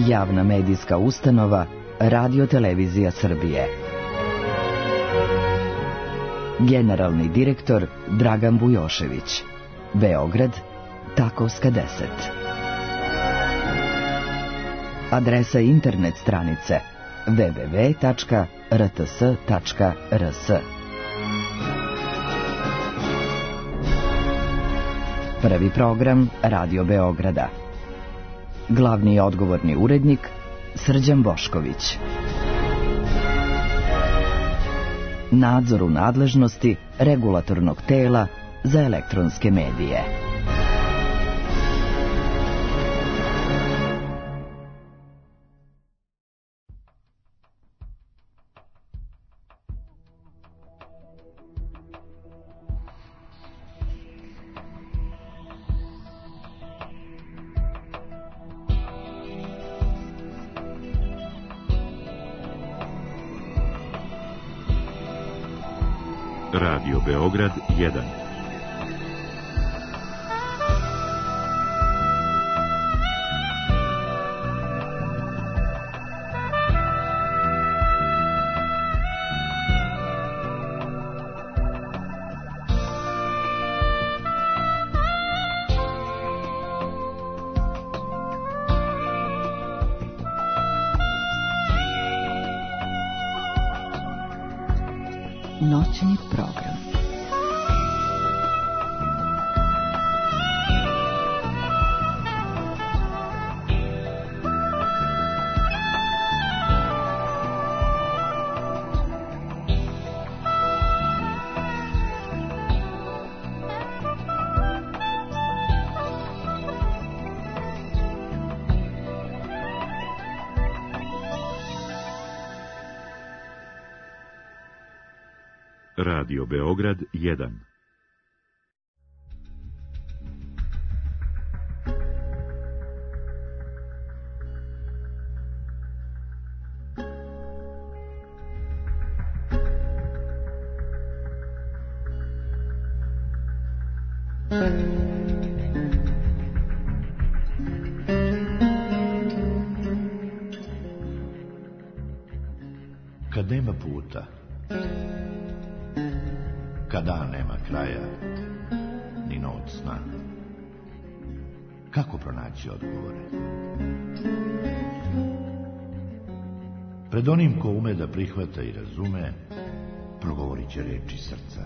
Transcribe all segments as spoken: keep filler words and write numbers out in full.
Javna medijska ustanova Radio-televizija Srbije. Generalni direktor Dragan Bujošević. Beograd, Takovska deset. Adresa internet stranice w w w tačka r t s tačka r s. Prvi program Radio Beograda. Glavni i odgovorni urednik Srđan Bošković. Nadzor u nadležnosti Regulatornog tela za elektronske medije. Radio Beograd jedan. Noćni program. Radio Beograd jedan. Kad nema puta, kada nema kraja, ni noć sna, kako pronaći odgovore? Pred onim ko ume da prihvata i razume, progovorit će reči srca.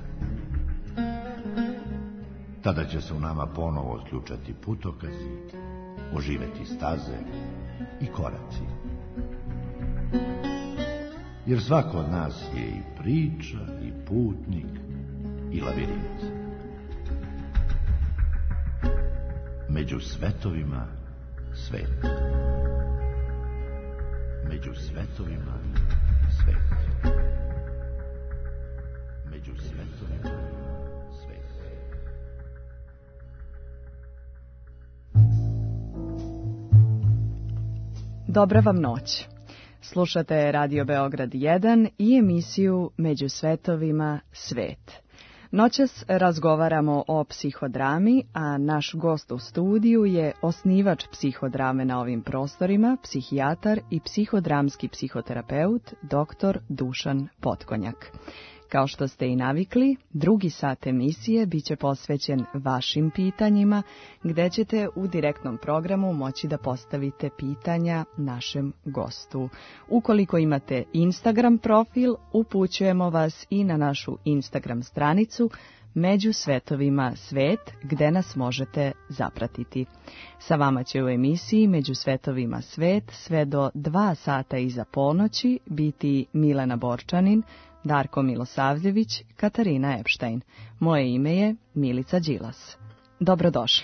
Tada će se u nama ponovo otključati putokazi, oživeti staze i koraci. Jer svako od nas je i priča, i putnik, i lavirint. Među svetovima svet. Među svetovima svet. Među svetovima svet. Dobra vam noć. Slušate Radio Beograd jedan i emisiju Među svetovima svet. Noćas razgovaramo o psihodrami, a naš gost u studiju je osnivač psihodrame na ovim prostorima, psihijatar i psihodramski psihoterapeut, doktor Dušan Potkonjak. Kao što ste i navikli, drugi sat emisije bit će posvećen vašim pitanjima, gde ćete u direktnom programu moći da postavite pitanja našem gostu. Ukoliko imate Instagram profil, upućujemo vas i na našu Instagram stranicu Među svetovima svet, gde nas možete zapratiti. Sa vama će u emisiji Među svetovima svet sve do dva sata iza ponoći biti Milena Borčanin, Darko Milosavljević, Katarina Epštajn. Moje ime je Milica Đilas. Dobrodošli.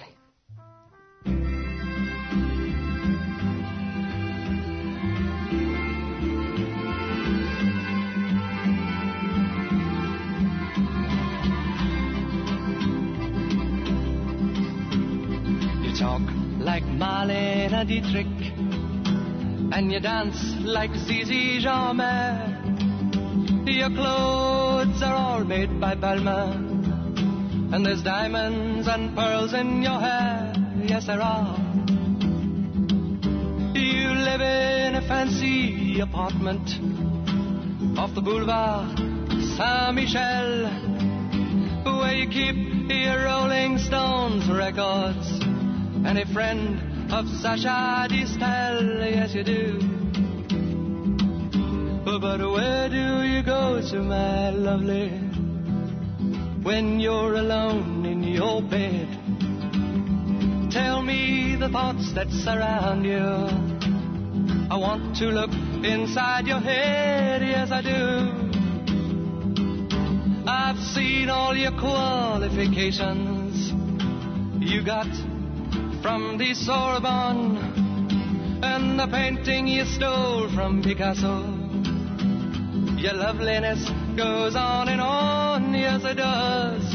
You talk like Marlene Dietrich and you dance like Zizi Jeanmaire. Your clothes are all made by Balmain, and there's diamonds and pearls in your hair. Yes, there are. You you live in a fancy apartment off the boulevard Saint-Michel, where you keep your Rolling Stones records and a friend of Sacha Distel, yes you do. But where do you go to, my lovely, when you're alone in your bed? Tell me the thoughts that surround you. I want to look inside your head, yes I do. I've seen all your qualifications you got from the Sorbonne and the painting you stole from Picasso. Your loveliness goes on and on, yes it does.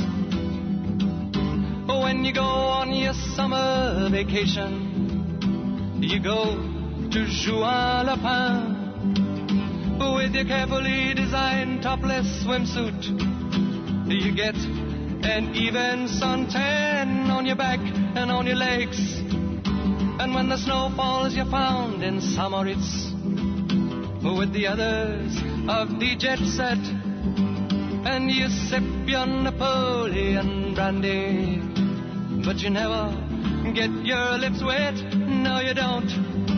When you go on your summer vacation, you go to Juan-le-Pin with your carefully designed topless swimsuit. You get an even suntan on your back and on your legs. And when the snow falls, you're found in Samoritz with the others of the jet set, and you sip your Napoleon brandy, but you never get your lips wet, no you don't.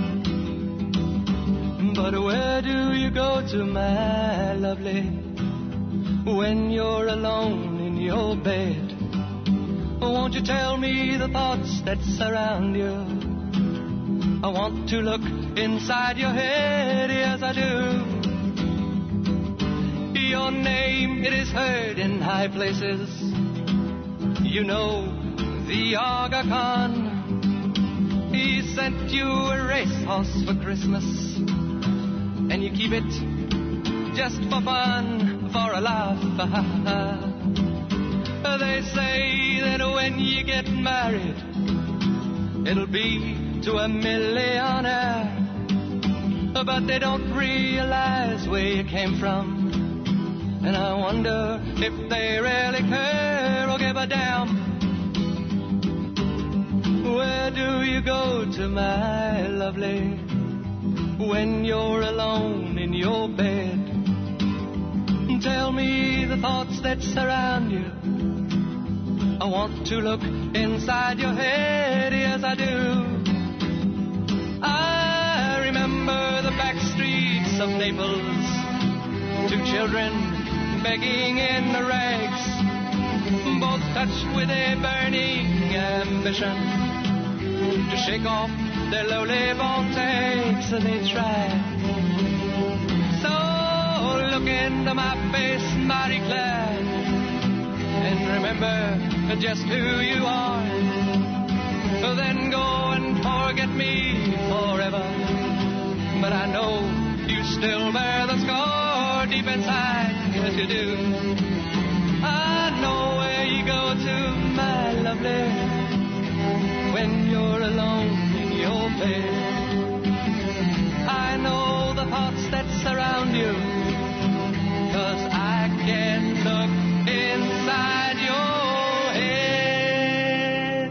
But where do you go to, my lovely, when you're alone in your bed? Won't you tell me the thoughts that surround you? I want to look inside your head, yes I do. Your name, it is heard in high places. You know the Aga Khan. He sent you a racehorse for Christmas, and you keep it just for fun, for a laugh. They say that when you get married, it'll be to a millionaire, but they don't realize where you came from. And I wonder if they really care or give a damn. Where do you go to, my lovely, when you're alone in your bed? Tell me the thoughts that surround you. I want to look inside your head, yes I do. I remember the back streets of Naples, two children begging in the rags, both touched with a burning ambition to shake off their lowly voltaires. They try. So look into my face, Marie Claire, and remember just who you are. Then go and forget me forever. But I know you still bear the scar deep inside. Yes, you do. I know where you go to, my lovely, when you're alone in your bed. I know the thoughts that surround you, 'cause I can look inside your head.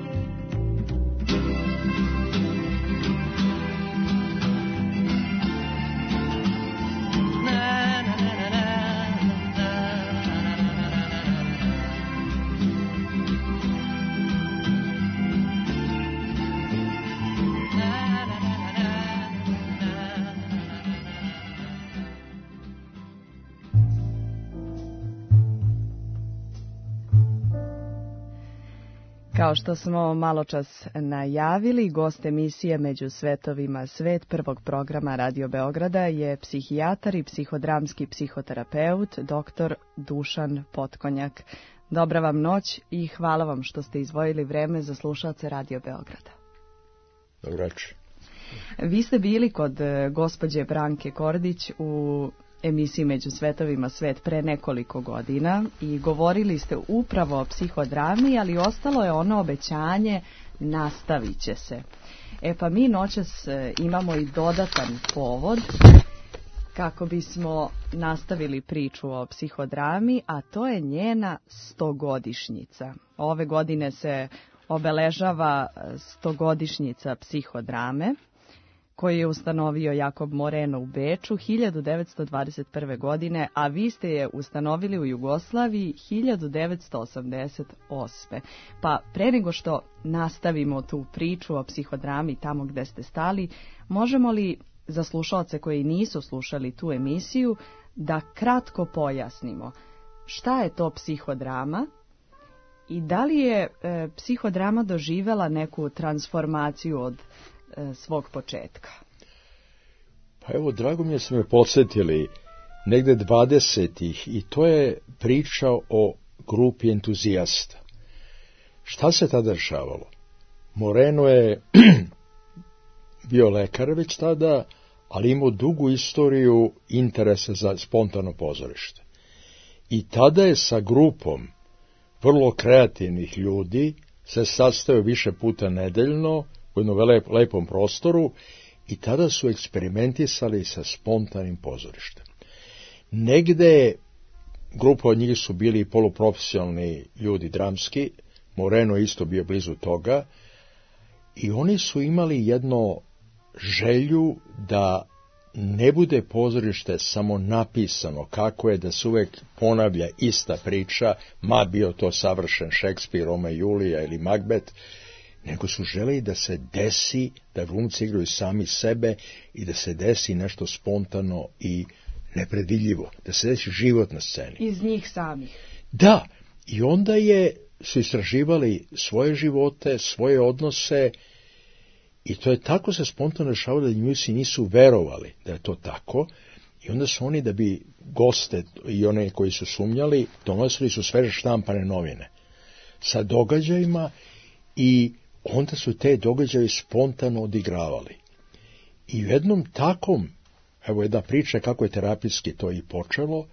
Na, na, na, na, na. Kao što smo maločas najavili, gost emisije Među svetovima svet prvog programa Radio Beograda je psihijatar i psihodramski psihoterapeut doktor Dušan Potkonjak. Dobra vam noć i hvala vam što ste izdvojili vreme za slušaoce Radio Beograda. Dobro večer. Vi ste bili kod gospođe Branke Kordić u emisiji Među svetovima svet pre nekoliko godina i govorili ste upravo o psihodrami, ali ostalo je ono obećanje, nastavit će se. E pa mi noćas imamo i dodatan povod kako bismo nastavili priču o psihodrami, a to je njena stogodišnjica. Ove godine se obeležava stogodišnjica psihodrame. koji je ustanovio Jakob Moreno u Beču hiljadu devetsto dvadeset prve. godine, a vi ste je ustanovili u Jugoslaviji hiljadu devetsto osamdeset osme. Pa pre nego što nastavimo tu priču o psihodrami tamo gde ste stali, možemo li za slušalce koji nisu slušali tu emisiju da kratko pojasnimo šta je to psihodrama i da li je e, psihodrama doživela neku transformaciju od e, svog početka? Pa evo, drago mi je ste me podsjetili negde dvadesetih i to je priča o grupi entuzijasta. Šta se tada dešavalo? Moreno je bio lekar već tada, ali imao dugu istoriju interesa za spontano pozorište. I tada je sa grupom vrlo kreativnih ljudi se sastajao više puta nedeljno u jednom lepom prostoru i tada su eksperimentisali sa spontanim pozorištem. Negde grupa od njih su bili poluprofesionalni ljudi dramski, Moreno isto bio blizu toga, i oni su imali jedno želju da ne bude pozorište samo napisano kako je, da se uvek ponavlja ista priča, ma bio to savršen Šekspir, Roma i Julija ili Macbeth, nego su želeli da se desi, da glumci igraju sami sebe i da se desi nešto spontano i nepredvidljivo, da se desi život na sceni. Iz njih samih. Da, i onda je, su istraživali svoje živote, svoje odnose, i to je tako se spontano dešavalo da ljudci nisu verovali da je to tako, i onda su oni, da bi goste i one koji su sumnjali, donosili su sveže štampane novine sa događajima i onda su te događaje spontano odigravali. I u jednom takom, evo jedna priča kako je terapijski to i počelo,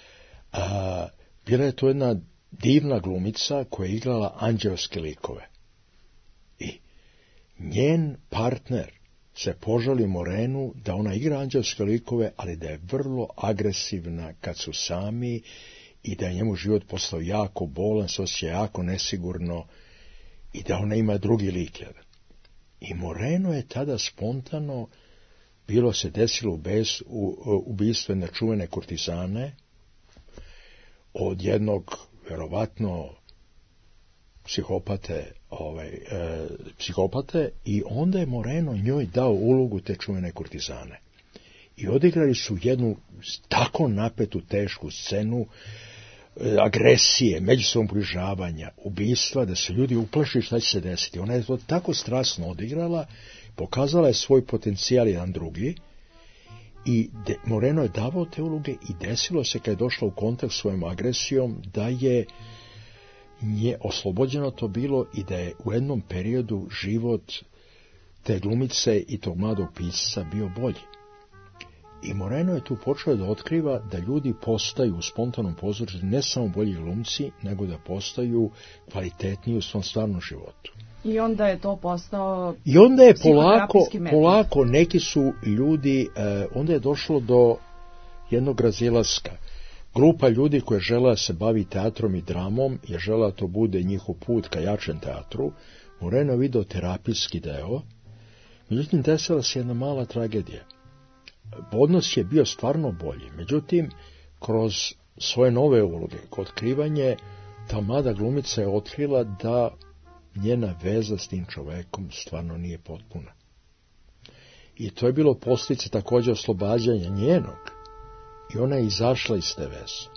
a, bila je to jedna divna glumica koja je igrala anđelske likove. I njen partner se požali Morenu da ona igra anđelske likove, ali da je vrlo agresivna kad su sami i da je njemu život postao jako bolan, se osjeća jako nesigurno i da ona ima drugi lik. I Moreno je tada spontano, bilo se desilo u bes, u, ubistvo jedne čuvene kurtizane od jednog verovatno psihopate, ovaj, e, psihopate, i onda je Moreno njoj dao ulogu te čuvene kurtizane. I odigrali su jednu tako napetu, tešku scenu e, agresije, međusobnog približavanja, ubistva, da se ljudi uplašili šta će se desiti. Ona je to tako strasno odigrala, pokazala je svoj potencijal jedan drugi, i de, Moreno je davao te uloge i desilo se kad je došla u kontakt s svojom agresijom da je nje oslobođeno to bilo i da je u jednom periodu život te glumice i tog mladog pisca bio bolji. I Moreno je tu počeo da otkriva da ljudi postaju u spontanom pozorištu ne samo bolji glumci, nego da postaju kvalitetniji u svom stvarnom životu. I onda je to postao I onda je polako, polako neki su ljudi, eh, onda je došlo do jednog razilaska. Grupa ljudi koja žela da se bavi teatrom i dramom, je žela to bude njihov put ka jačem teatru. Moreno je video terapijski deo, međutim desila se jedna mala tragedija. Odnos je bio stvarno bolji, međutim kroz svoje nove uloge, otkrivanje, ta mlada glumica je otkrila da njena veza s tim čovekom stvarno nije potpuna. I to je bilo posljedica također oslobađanja njenog. I ona je izašla iz te veze.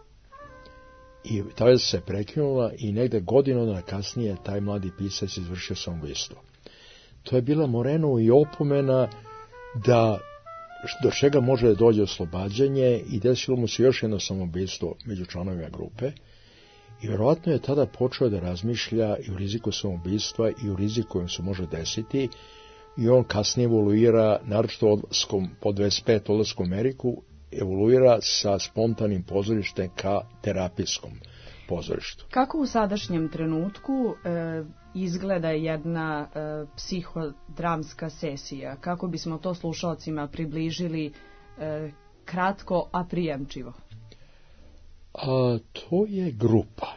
I ta veza se prekinula i negde godinu dana kasnije taj mladi pisac izvršio samoubistvo. To je bila Moreno i opomena da do čega može da dođe oslobađanje, i desilo mu se još jedno samoubistvo među članovima grupe. I vjerovatno je tada počeo da razmišlja i o riziku samoubistva i o riziku kojem se može desiti, i on kasnije evoluira, naročito odlaskom po dvadeset pet odlaskom u Ameriku, evoluira sa spontanim pozorištem ka terapijskom pozorištu. Kako u sadašnjem trenutku e, izgleda jedna e, psihodramska sesija? Kako bismo to slušalcima približili e, kratko, a prijemčivo? A to je grupa.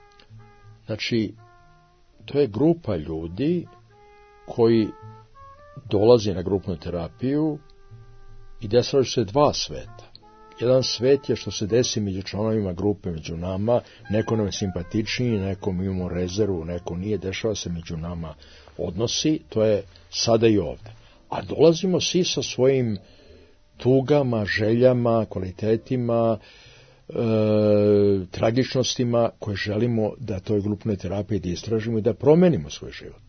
Znači, to je grupa ljudi koji dolazi na grupnu terapiju i desilo se dva sveta. Jedan svet je što se desi među članovima grupe, među nama, neko nam je simpatičniji, nekom imamo rezervu, neko nije, dešava se među nama odnosi, to je sada i ovde. A dolazimo svi sa svojim tugama, željama, kvalitetima, e, tragičnostima koje želimo da toj grupnoj terapiji da istražimo i da promenimo svoj život.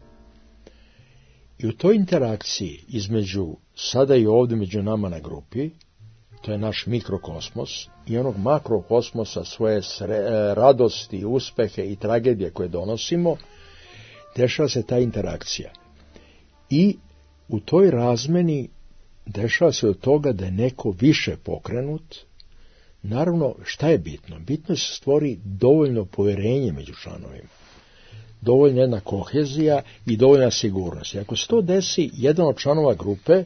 I u toj interakciji između sada i ovde među nama na grupi, to je naš mikrokosmos, i onog makrokosmosa, svoje sre, radosti, uspehe i tragedije koje donosimo, dešava se ta interakcija. I u toj razmeni dešava se od toga da je neko više pokrenut. Naravno, šta je bitno? Bitno je se stvori dovoljno poverenje među članovima, dovoljna jedna kohezija i dovoljna sigurnost. I ako se to desi, jedan od članova grupe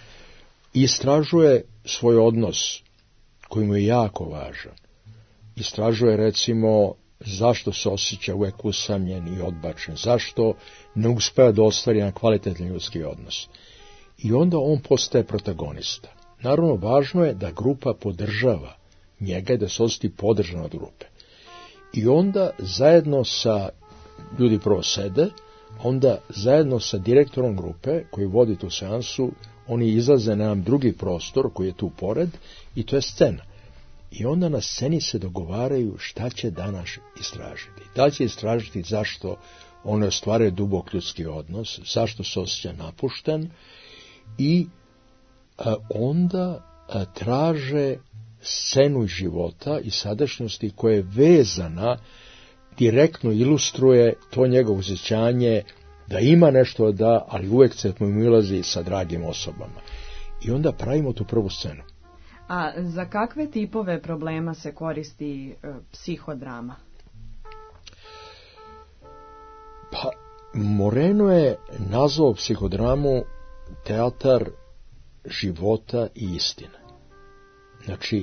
istražuje svoj odnos koji mu je jako važan. Istražuje, recimo, zašto se osjeća uvek usamljen i odbačen, zašto ne uspeva da ostvari na kvalitetni ljudski odnos. I onda on postaje protagonista. Naravno, važno je da grupa podržava njega i da se osjeti podržan od grupe. I onda zajedno sa, ljudi prvo sede, onda zajedno sa direktorom grupe koji vodi tu seansu, oni izlaze na jedan drugi prostor koji je tu pored i to je scena. I onda na sceni se dogovaraju šta će danas istražiti. Da li će istražiti zašto on ostvaruje dubok ljudski odnos, zašto se osjeća napušten, i a, onda a, traže scenu života i sadašnjosti koja je vezana, direktno ilustruje to njegovo osjećanje da ima nešto da, ali uvek se mu milazi sa dragim osobama. I onda pravimo tu prvu scenu. A za kakve tipove problema se koristi e, psihodrama? Pa, Moreno je nazvao psihodramu teatar života i istine. Znači,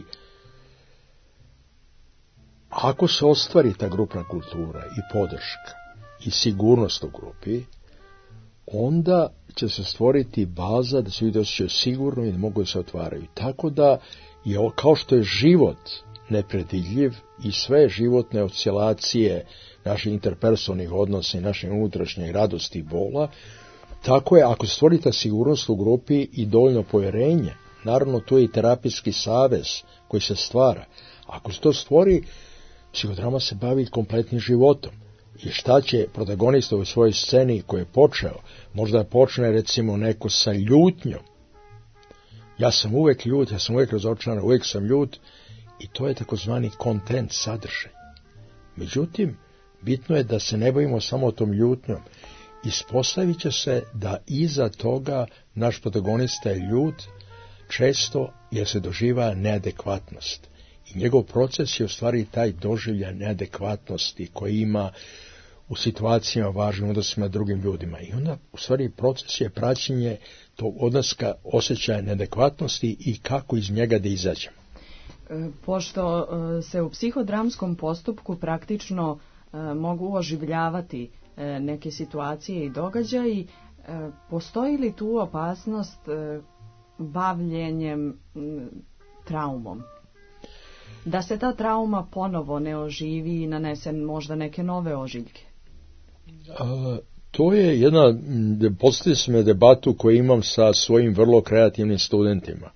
ako se ostvari ta grupna kultura i podrška i sigurnost u grupi, onda će se stvoriti baza da se ljudi osjećaju sigurno i da mogu da se otvaraju. Tako da je ovo, kao što je život nepredvidljiv i sve životne oscilacije naših interpersonalnih odnosa i naše unutrašnje radosti i bola, tako je, ako se stvori ta sigurnost u grupi i dovoljno povjerenje, naravno tu je i terapijski savez koji se stvara. Ako se to stvori, psihodrama se bavi kompletnim životom. I šta će protagonista u svojoj sceni koji je počeo, možda počne recimo neko sa ljutnjom. Ja sam uvek ljut, ja sam uvek razočaran, uvek sam ljut, i to je takozvani kontent, sadržaj. Međutim, bitno je da se ne bavimo samo tom ljutnjom. Ispostavit će se da iza toga naš protagonista je ljut, često jer se doživa neadekvatnost. I njegov proces je u stvari taj doživljaj neadekvatnosti koji ima u situacijama važnim odnosima drugim ljudima. I onda u stvari proces je praćenje tog odnoska osjećaja neadekvatnosti i kako iz njega da izađemo. Pošto se u psihodramskom postupku praktično mogu oživljavati neke situacije i događaji, postoji li tu opasnost bavljenjem traumom? Da se ta trauma ponovo ne oživi i nanese možda neke nove ožiljke? A, to je jedna, postavili smo debatu koju imam sa svojim vrlo kreativnim studentima.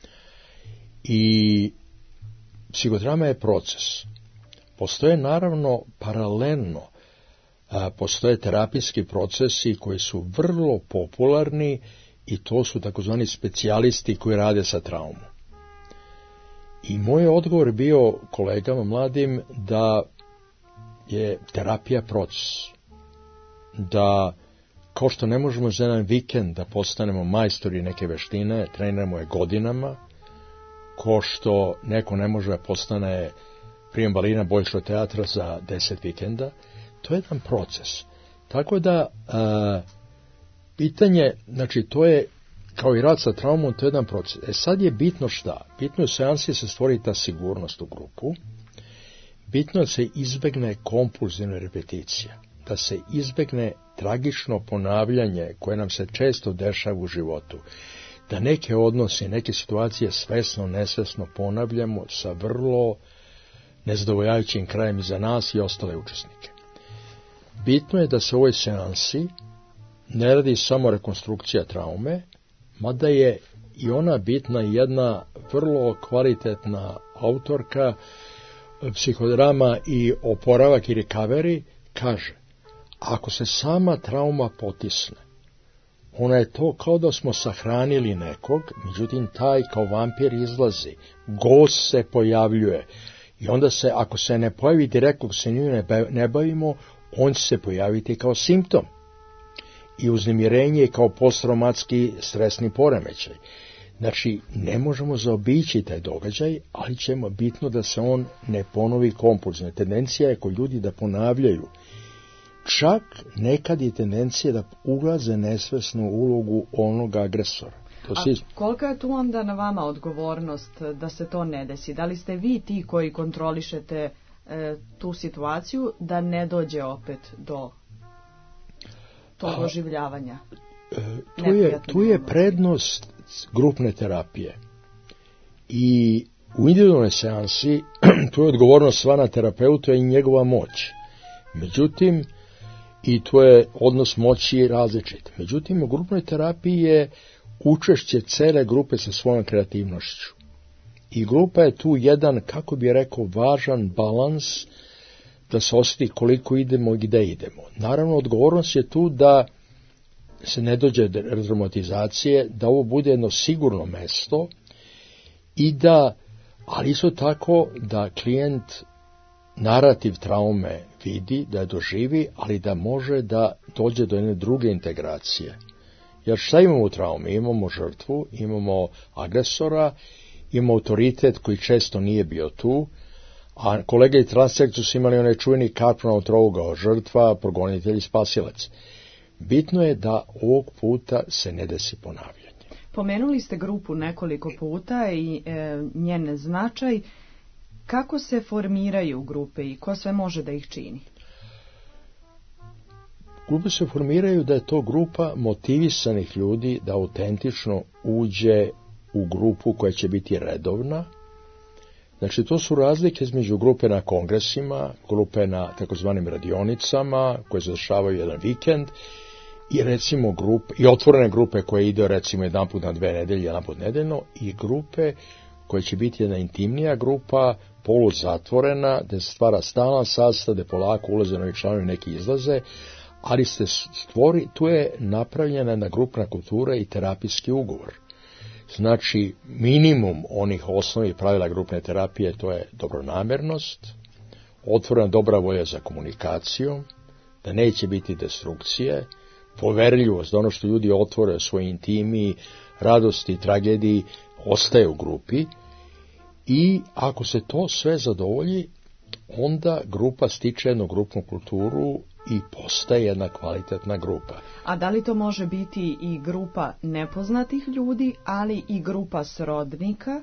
I psihodrama je proces. Postoje naravno paralelno, a, postoje terapijski procesi koji su vrlo popularni i to su takozvani specijalisti koji rade sa traumom. I moj odgovor je bio kolegama mladim da je terapija proces. Da, kao što ne možemo za jedan vikend da postanemo majstori neke veštine, treniramo je godinama, kao što neko ne može da postane prijem balina Bolšoj teatra za deset vikenda, to je jedan proces. Tako da, a, pitanje, znači to je, kao i rad sa traumom, to je jedan proces. E sad je bitno šta? Bitno je u seansi se stvori ta sigurnost u grupu, bitno je se izbegne kompulzivna repeticija. da se izbegne tragično ponavljanje koje nam se često dešava u životu, da neke odnose, neke situacije svesno, nesvesno ponavljamo sa vrlo nezadovoljavajućim krajem i za nas i ostale učesnike. Bitno je da se u ovoj seansi ne radi samo rekonstrukcija traume, mada je i ona bitna jedna vrlo kvalitetna autorka psihodrama i oporavak i recovery kaže, ako se sama trauma potisne, ona je to kao da smo sahranili nekog, međutim taj kao vampir izlazi, gost se pojavljuje i onda se, ako se ne pojavi direktno, ako se nju ne bavimo, on će se pojaviti kao simptom. I uznemirenje kao posttraumatski stresni poremećaj. Znači, ne možemo zaobići taj događaj, ali ćemo bitno da se on ne ponovi kompulzivno. Tendencija je kod ljudi da ponavljaju. Čak nekad je tendencija da ulaze nesvesnu ulogu onog agresora. To A si... kolika je tu onda na vama odgovornost da se to ne desi? Da li ste vi ti koji kontrolišete e, tu situaciju da ne dođe opet do tog oživljavanja? E, tu, je, tu je prednost grupne terapije. I u individualnoj seansi tu je odgovornost sva na terapeutu i njegova moć. Međutim, i to je odnos moći različit. Međutim, u grupnoj terapiji je učešće cele grupe sa svojom kreativnošću. I grupa je tu jedan, kako bi rekao, važan balans da se osjeti koliko idemo i gde idemo. Naravno, odgovornost je tu da se ne dođe do retraumatizacije, da ovo bude jedno sigurno mesto i da, ali isto tako da klijent narativ traume vidi, da je doživi, ali da može da dođe do jedne druge integracije. Jer šta imamo u traumi? Imamo žrtvu, imamo agresora, imamo autoritet koji često nije bio tu, a kolege i transsekciju su imali onaj čuveni Karpmanov trougao, žrtva, progonitelj i spasilac. Bitno je da ovog puta se ne desi ponavljanje. Pomenuli ste grupu nekoliko puta i e, njen značaj. Kako se formiraju grupe i ko sve može da ih čini? Grupe se formiraju da je to grupa motivisanih ljudi da autentično uđe u grupu koja će biti redovna. Znači, to su razlike između grupe na kongresima, grupe na takozvanim radionicama koje završavaju jedan vikend i recimo grupe, i otvorene grupe koje ide recimo jedan put na dve nedelje, jedan put nedeljno, i grupe koje će biti jedna intimnija grupa, poluzatvorena, gde se stvara stalan sastav, gde polako ulaze novi članovi, neki izlaze, ali se stvori, tu je napravljena jedna grupna kultura i terapijski ugovor. Znači, minimum onih osnovnih pravila grupne terapije, to je dobronamernost, otvorena dobra volja za komunikaciju, da neće biti destrukcije, poverljivost, da ono što ljudi otvore svoj intimi, radosti i tragediji, ostaje u grupi, i ako se to sve zadovolji, onda grupa stiče jednu grupnu kulturu i postaje jedna kvalitetna grupa. A da li to može biti i grupa nepoznatih ljudi, ali i grupa srodnika?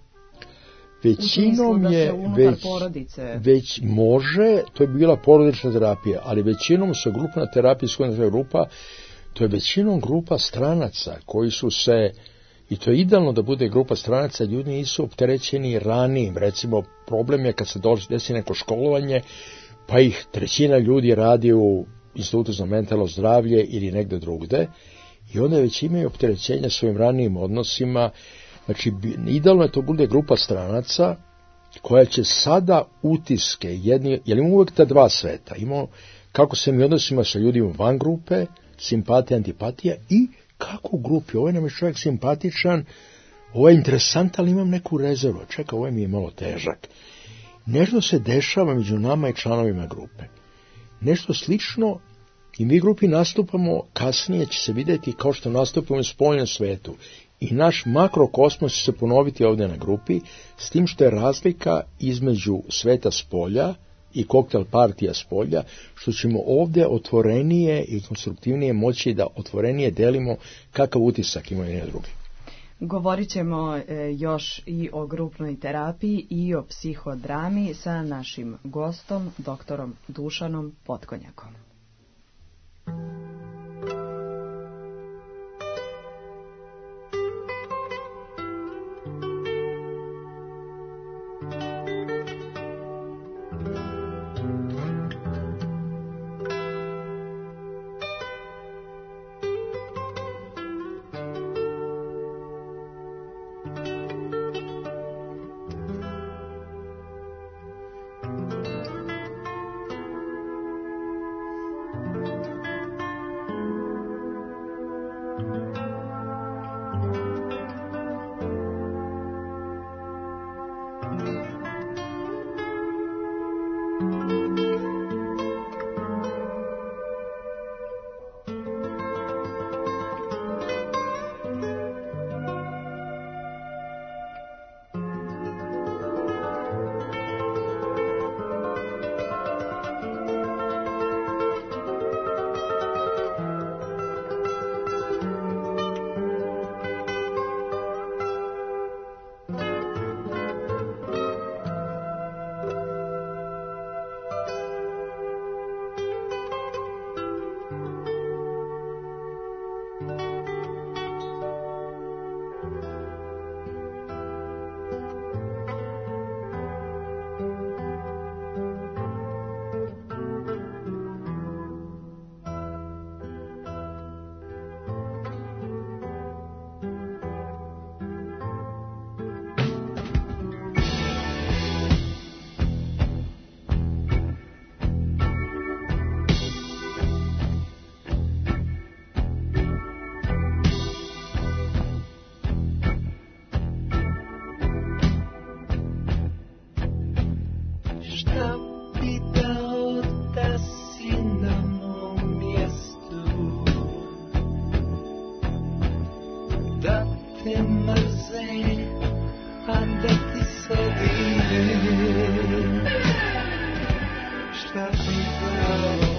Većinom je, već, već može, to je bila porodična terapija, ali većinom se grupna terapijska grupa, to je većinom grupa stranaca koji su se, i to je idealno da bude grupa stranaca, ljudi nisu opterećeni ranijim, recimo problem je kad se desi neko školovanje, pa ih trećina ljudi radi u Institutu za mentalno zdravlje ili negde drugde, i onda već imaju opterećenja svojim ranijim odnosima. Znači, idealno je to bude grupa stranaca koja će sada utiske, jedni, jer imamo uvijek ta dva sveta, imamo kako se mi odnosimo sa ljudima van grupe, simpatija, antipatija, i kako u grupi, ovaj nam je čovjek simpatičan, ovo je interesant, ali imam neku rezervu, čekaj, ovo mi je malo težak. Nešto se dešava među nama i članovima grupe. Nešto slično i mi grupi nastupamo, kasnije će se vidjeti kao što nastupamo u spoljnom svetu. I naš makrokosmos će se ponoviti ovdje na grupi, s tim što je razlika između sveta spolja i koktel partija spolja, što ćemo ovdje otvorenije i konstruktivnije moći da otvorenije delimo kakav utisak imaju jedni drugi. Govorit ćemo još i o grupnoj terapiji i o psihodrami sa našim gostom, doktorom Dušanom Potkonjakom. Šta bi dao da si na mom mjestu, da te mrze, a da ti se divim. Šta bi dao?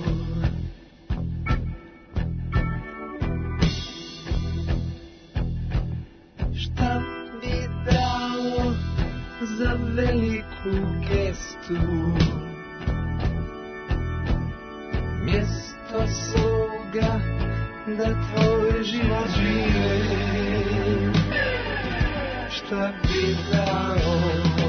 Šta bi dao za veliku gestu, mjesto svoga da tvoj život živim. Šta bi dao?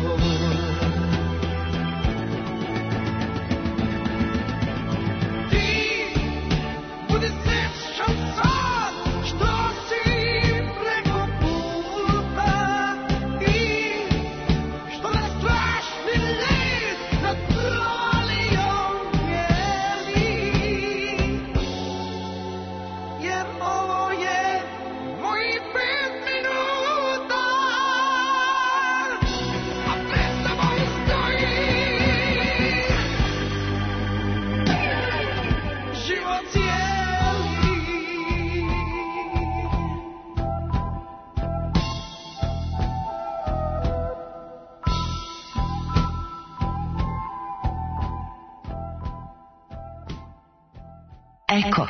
Eko.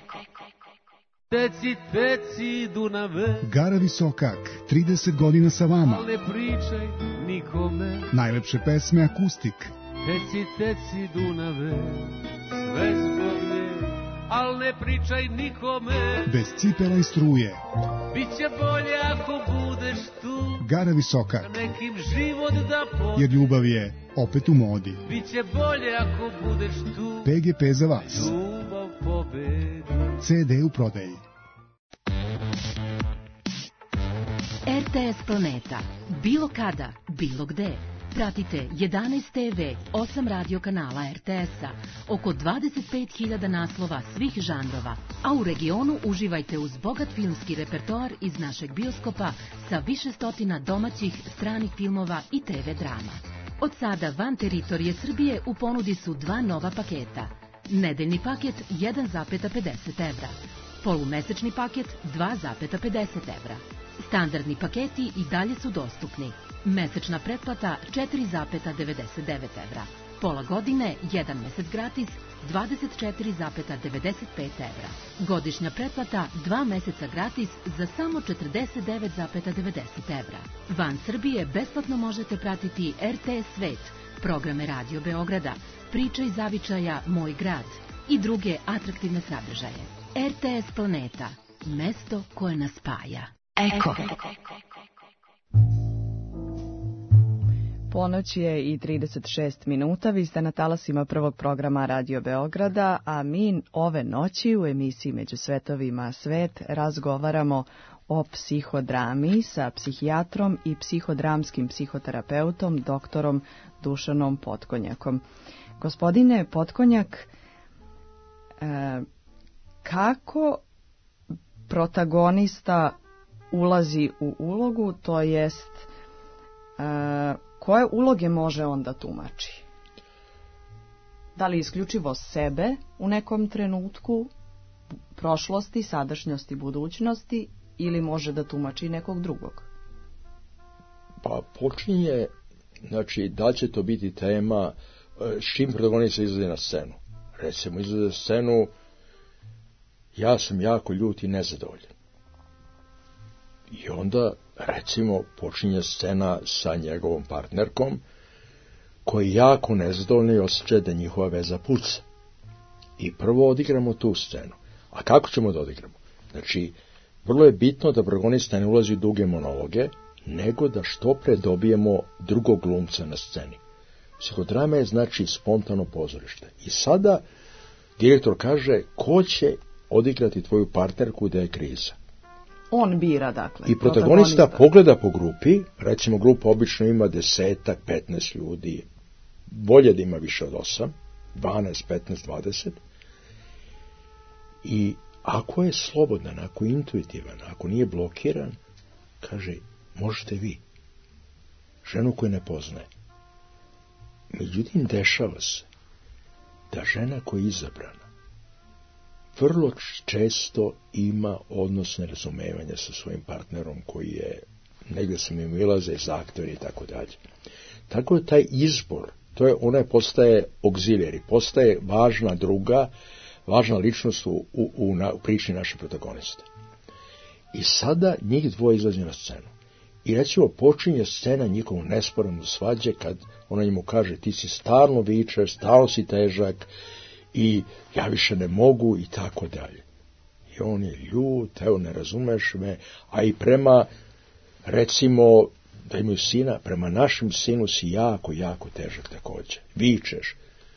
Teci, teci, Dunave. Gara Visokak, trideset godina sa vama. Al ne pričaj nikome. Najlepše pesme akustik. Teci, teci, Dunave. Sve zbog nje, al ne pričaj nikome. Bez cipela i struje. Biće bolje ako budeš tu. Gara Visokak. Nekim život da pođe. Jer ljubav je opet u modi. Biće bolje ako budeš tu. P G P za vas. Ljubav pobedi. C D u prodaji. R T S Planeta. Bilo kada, bilo gde. Pratite jedanaest te ve, osam radio kanala R T S-a, oko dvadeset pet hiljada naslova svih žanrova, a u regionu uživajte uz bogat filmski repertoar iz našeg bioskopa sa više stotina domaćih, stranih filmova i te ve drama. Od sada van teritorije Srbije u ponudi su dva nova paketa. Nedeljni paket jedan zarez pedeset evra, polumesečni paket dva zarez pedeset evra. Standardni paketi i dalje su dostupni. Mesečna pretplata četiri zarez devedeset devet evra. Pola godine, jedan mesec gratis, dvadeset četiri zarez devedeset pet evra. Godišnja pretplata, dva meseca gratis za samo četrdeset devet zarez devedeset evra. Van Srbije besplatno možete pratiti R T S Svet, programe Radio Beograda, Priča iz zavičaja Moj grad i druge atraktivne sadržaje. R T S Planeta, mesto koje nas spaja. Eko. Ponoć je i trideset šest minuta, vi ste na talasima prvog programa Radio Beograda, a mi ove noći u emisiji Među svetovima svet razgovaramo o psihodrami sa psihijatrom i psihodramskim psihoterapeutom doktorom Dušanom Potkonjakom. Gospodine Potkonjak, e, kako protagonista ulazi u ulogu, to jest e, koje uloge može onda tumači? Da li isključivo sebe u nekom trenutku, prošlosti, sadašnjosti, budućnosti, ili može da tumači nekog drugog? Pa počinje, znači, da će to biti tema s čim protagonista izlazi na scenu. Recimo, izlazi na scenu, ja sam jako ljut i nezadovoljan. I onda, recimo, počinje scena sa njegovom partnerkom, koji jako nezadovoljno i osjeća da njihova veza puca. I prvo odigramo tu scenu. A kako ćemo da odigramo? Znači, vrlo je bitno da protagonista ne ulazi u duge monologe, nego da što pre dobijemo drugog glumca na sceni. Psihodrama je, znači, spontano pozorište. I sada direktor kaže, ko će odigrati tvoju partnerku da je kriza? On bira, dakle. I protagonista, protagonista pogleda po grupi, recimo grupa obično ima desetak, petnaest ljudi, bolje da ima više od osam, dvanaest, petnaest, dvadeset, i ako je slobodan, ako je intuitivan, ako nije blokiran, kaže, možete vi, ženu koju ne poznaje. Međutim, dešava se da žena koja je izabrana vrlo često ima odnos nerazumevanja sa svojim partnerom koji je negdje se mi ilaze, zahtjevi i tako dalje. Tako je taj izbor, to je, ona postaje auxiliary, postaje važna druga, važna ličnost u, u, u, na, u priči naše protagoniste. I sada njih dvoje izlazi na scenu. I recimo počinje scena njihovu nespornu svađe kad ona njemu kaže ti si stalno vičeš, stalno si težak i ja više ne mogu i tako dalje. I on je ljut, evo ne razumeš me, a i prema recimo da imaju sina, prema našem sinu si jako, jako težak također. Vičeš.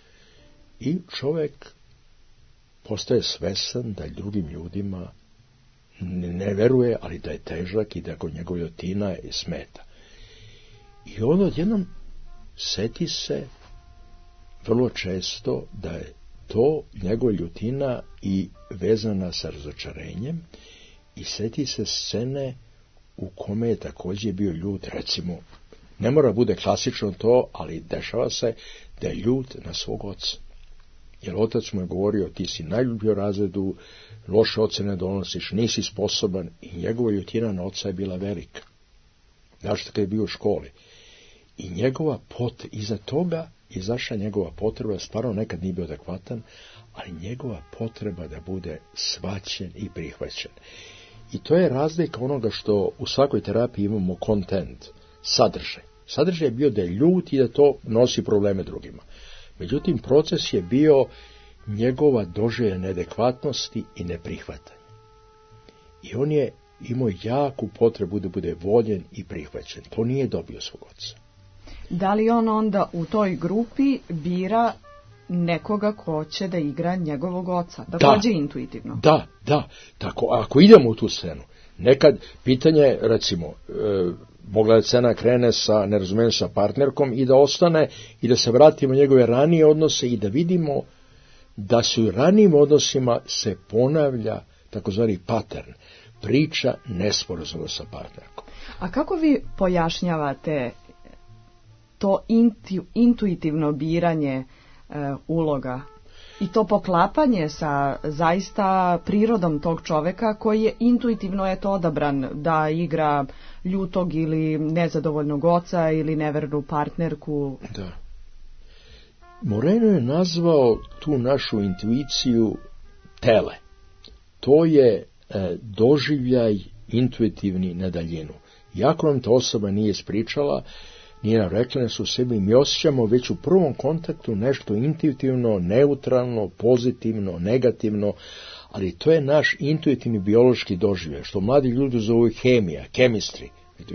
I čovjek postaje svesan da drugim ljudima ne, ne veruje, ali da je težak i da kod njegov ljutina je smeta. I on odjednom seti se vrlo često da je to njegov ljutina i vezana sa razočarenjem i seti se scene u kome je također bio ljut, recimo, ne mora bude klasično to, ali dešava se da je ljut na svog oca. Jer otac mu je govorio, ti si najljubio u razredu, loše ocene donosiš, nisi sposoban i njegova ljutina na oca je bila velika. Znaš kad je bio u školi. I njegova pot, iza toga izašla njegova potreba, stvarno nekad nije bio adekvatan, ali njegova potreba da bude shvaćen i prihvaćen. I to je razlika onoga što u svakoj terapiji imamo content, sadržaj. Sadržaj je bio da je ljut i da to nosi probleme drugima. Međutim, proces je bio njegova doživlja neadekvatnosti i neprihvatanja. I on je imao jaku potrebu da bude voljen i prihvaćen. To nije dobio svog oca. Da li on onda u toj grupi bira nekoga ko će da igra njegovog oca? Također da, intuitivno. Da, da. Tako, ako idemo u tu scenu, nekad pitanje, recimo, e, mogla je scena krene sa nerazumijevanjem sa partnerkom i da ostane i da se vratimo u njegove ranije odnose i da vidimo da su u ranijim odnosima se ponavlja takozvani pattern, priča nesporazuma sa partnerkom. A kako vi pojašnjavate to intu, intuitivno biranje e, uloga i to poklapanje sa zaista prirodom tog čoveka koji je intuitivno eto odabran da igra ljutog ili nezadovoljnog oca ili nevernu partnerku? Da. Moreno je nazvao tu našu intuiciju tele. To je e, doživljaj intuitivni na daljinu. Iako nam ta osoba nije ispričala, nije nam rekla nešto u sebi, mi osjećamo već u prvom kontaktu nešto intuitivno, neutralno, pozitivno, negativno, ali to je naš intuitivni biološki doživljaj, što mladi ljudi zovu hemija, chemistry.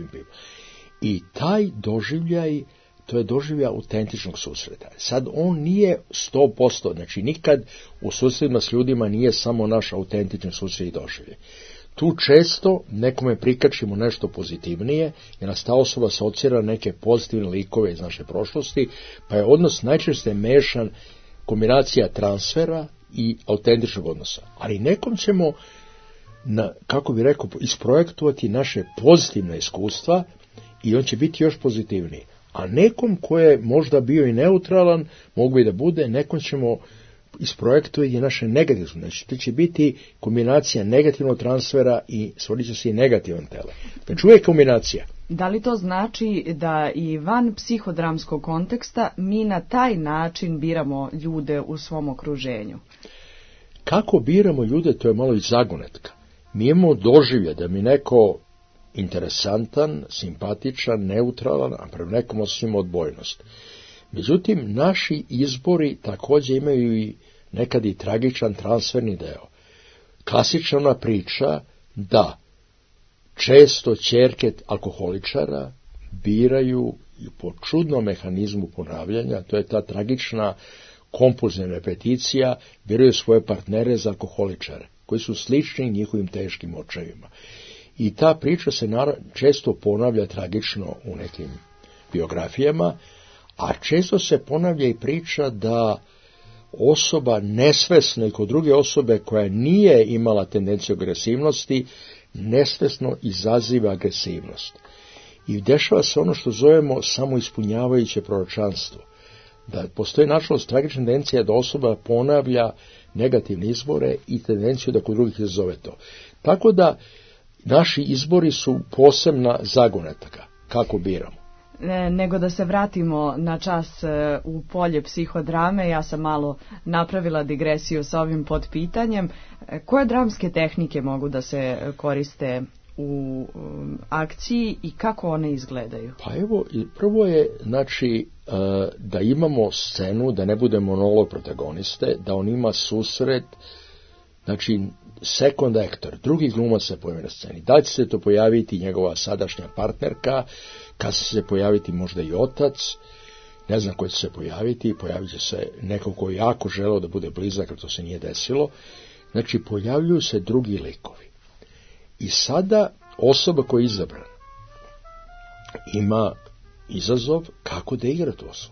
I taj doživljaj, to je doživljaj autentičnog susreta. Sad on nije sto posto, znači nikad u susretima s ljudima nije samo naš autentični susret i doživljaj. Tu često nekome prikačimo nešto pozitivnije, jer nas ta osoba asocira neke pozitivne likove iz naše prošlosti, pa je odnos najčešće mešan kombinacija transfera i autentičnog odnosa. Ali nekom ćemo, na, kako bi rekao, isprojektovati naše pozitivne iskustva i on će biti još pozitivniji. A nekom ko je možda bio i neutralan, mogu bi da bude, nekom ćemo isprojektovati naše negativne. Znači, to će biti kombinacija negativnog transfera i stvorit će se i negativan tele. Znači, uvijek kombinacija. Da li to znači da i van psihodramskog konteksta mi na taj način biramo ljude u svom okruženju? Kako biramo ljude, to je malo i zagonetka. Mi imamo doživlje da mi neko interesantan, simpatičan, neutralan, a prema nekom osjećamo odbojnost. Međutim, naši izbori također imaju i nekad i tragičan transferni deo. Klasična priča da često ćerke alkoholičara biraju po čudnom mehanizmu ponavljanja, to je ta tragična kompulzivna repeticija, biraju svoje partnere za alkoholičare, koji su slični njihovim teškim očevima. I ta priča se često ponavlja tragično u nekim biografijama, a često se ponavlja i priča da osoba nesvesno i kod druge osobe koja nije imala tendenciju agresivnosti, nesvesno izaziva agresivnost. I dešava se ono što zovemo samoispunjavajuće proročanstvo. Da postoji nažalost tragična tendencija da osoba ponavlja negativne izbore i tendenciju da kod drugih izazove to. Tako da naši izbori su posebna zagonetaka kako biramo. Ne, nego da se vratimo na čas u polje psihodrame, ja sam malo napravila digresiju sa ovim podpitanjem. Koje dramske tehnike mogu da se koriste u akciji i kako one izgledaju? Pa evo, prvo je, znači, da imamo scenu, da ne bude monolog protagoniste, da on ima susret, znači, second actor, drugi glumac se pojavi na sceni. Da li će se to pojaviti njegova sadašnja partnerka, kad će se pojaviti možda i otac, ne znam ko će se pojaviti, pojavit će se neko ko je jako želeo da bude blizak, jer to se nije desilo. Znači, pojavljuju se drugi likovi. I sada osoba koja je izabrana ima izazov kako da igra tu osobu.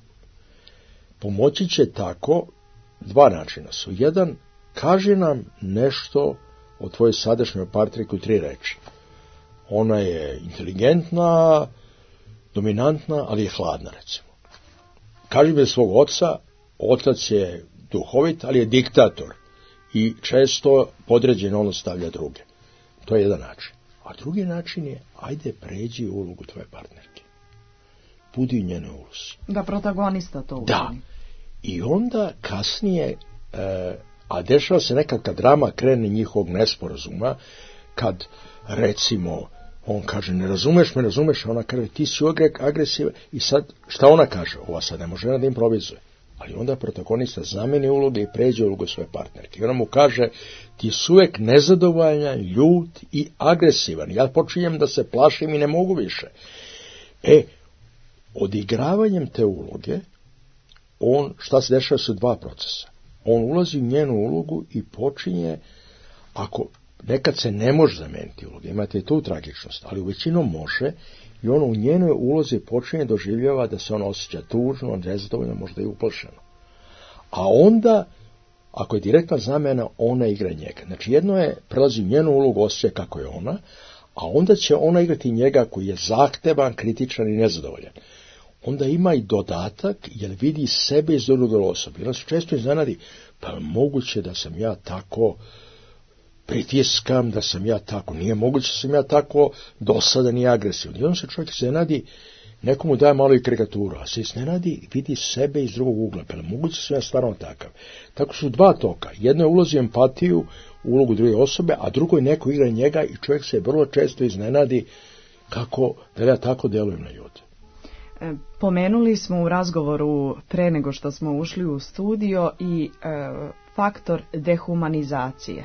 Pomoći će tako, dva načina su. Jedan, kaže nam nešto o tvojoj sadašnjoj partnerki u tri reči. Ona je inteligentna, dominantna, ali je hladna, recimo. Kaži mi svog oca, otac je duhovit, ali je diktator i često podređen ono stavlja druge. To je jedan način. A drugi način je, ajde pređi u ulogu tvoje partnerke. Budi u njenoj ulozi. Da protagonista to učini. Da. I onda kasnije, e, a dešava se nekakva drama, krene njihovog nesporazuma, kad, recimo, on kaže, ne razumeš me, razumeš, ona kaže, ti si uvijek agresivan, i sad, šta ona kaže? Ova sad ne može da improvizuje. Ali onda protagonista zameni uloge i pređe ulogu svoje partnerke. I ona mu kaže, ti si uvijek nezadovoljan, ljut i agresivan. Ja počinjem da se plašim i ne mogu više. E, odigravanjem te uloge, on, šta se dešava, su dva procesa. On ulazi u njenu ulogu i počinje, ako nekad se ne može zameniti uloge, imate i tu tragičnost, ali u većinu može, i ono u njenoj ulozi počinje doživljava da se ona osjeća tužno, nezadovoljno, možda i uplašeno. A onda, ako je direktna zamena, ona igra njega. Znači, jedno je, prelazi u njenu ulogu, osjeća kako je ona, a onda će ona igrati njega koji je zahtevan, kritičan i nezadovoljan. Onda ima i dodatak, jer vidi sebe iz druge osobe. Jer se često iznenadi, pa moguće da sam ja tako pritiskam, da sam ja tako, nije moguće da sam ja tako dosadan i agresivan. I onda se čovjek iznenadi, nekomu daje malo i karikaturu, a se iznenadi, vidi sebe iz drugog ugla, pa moguće da sam ja stvarno takav. Tako su dva toka. Jedno je ulazi empatiju u ulogu druge osobe, a drugo je neko igra njega i čovjek se vrlo često iznenadi kako, da ja tako delujem na ljude. Pomenuli smo u razgovoru pre nego što smo ušli u studio i e, faktor dehumanizacije.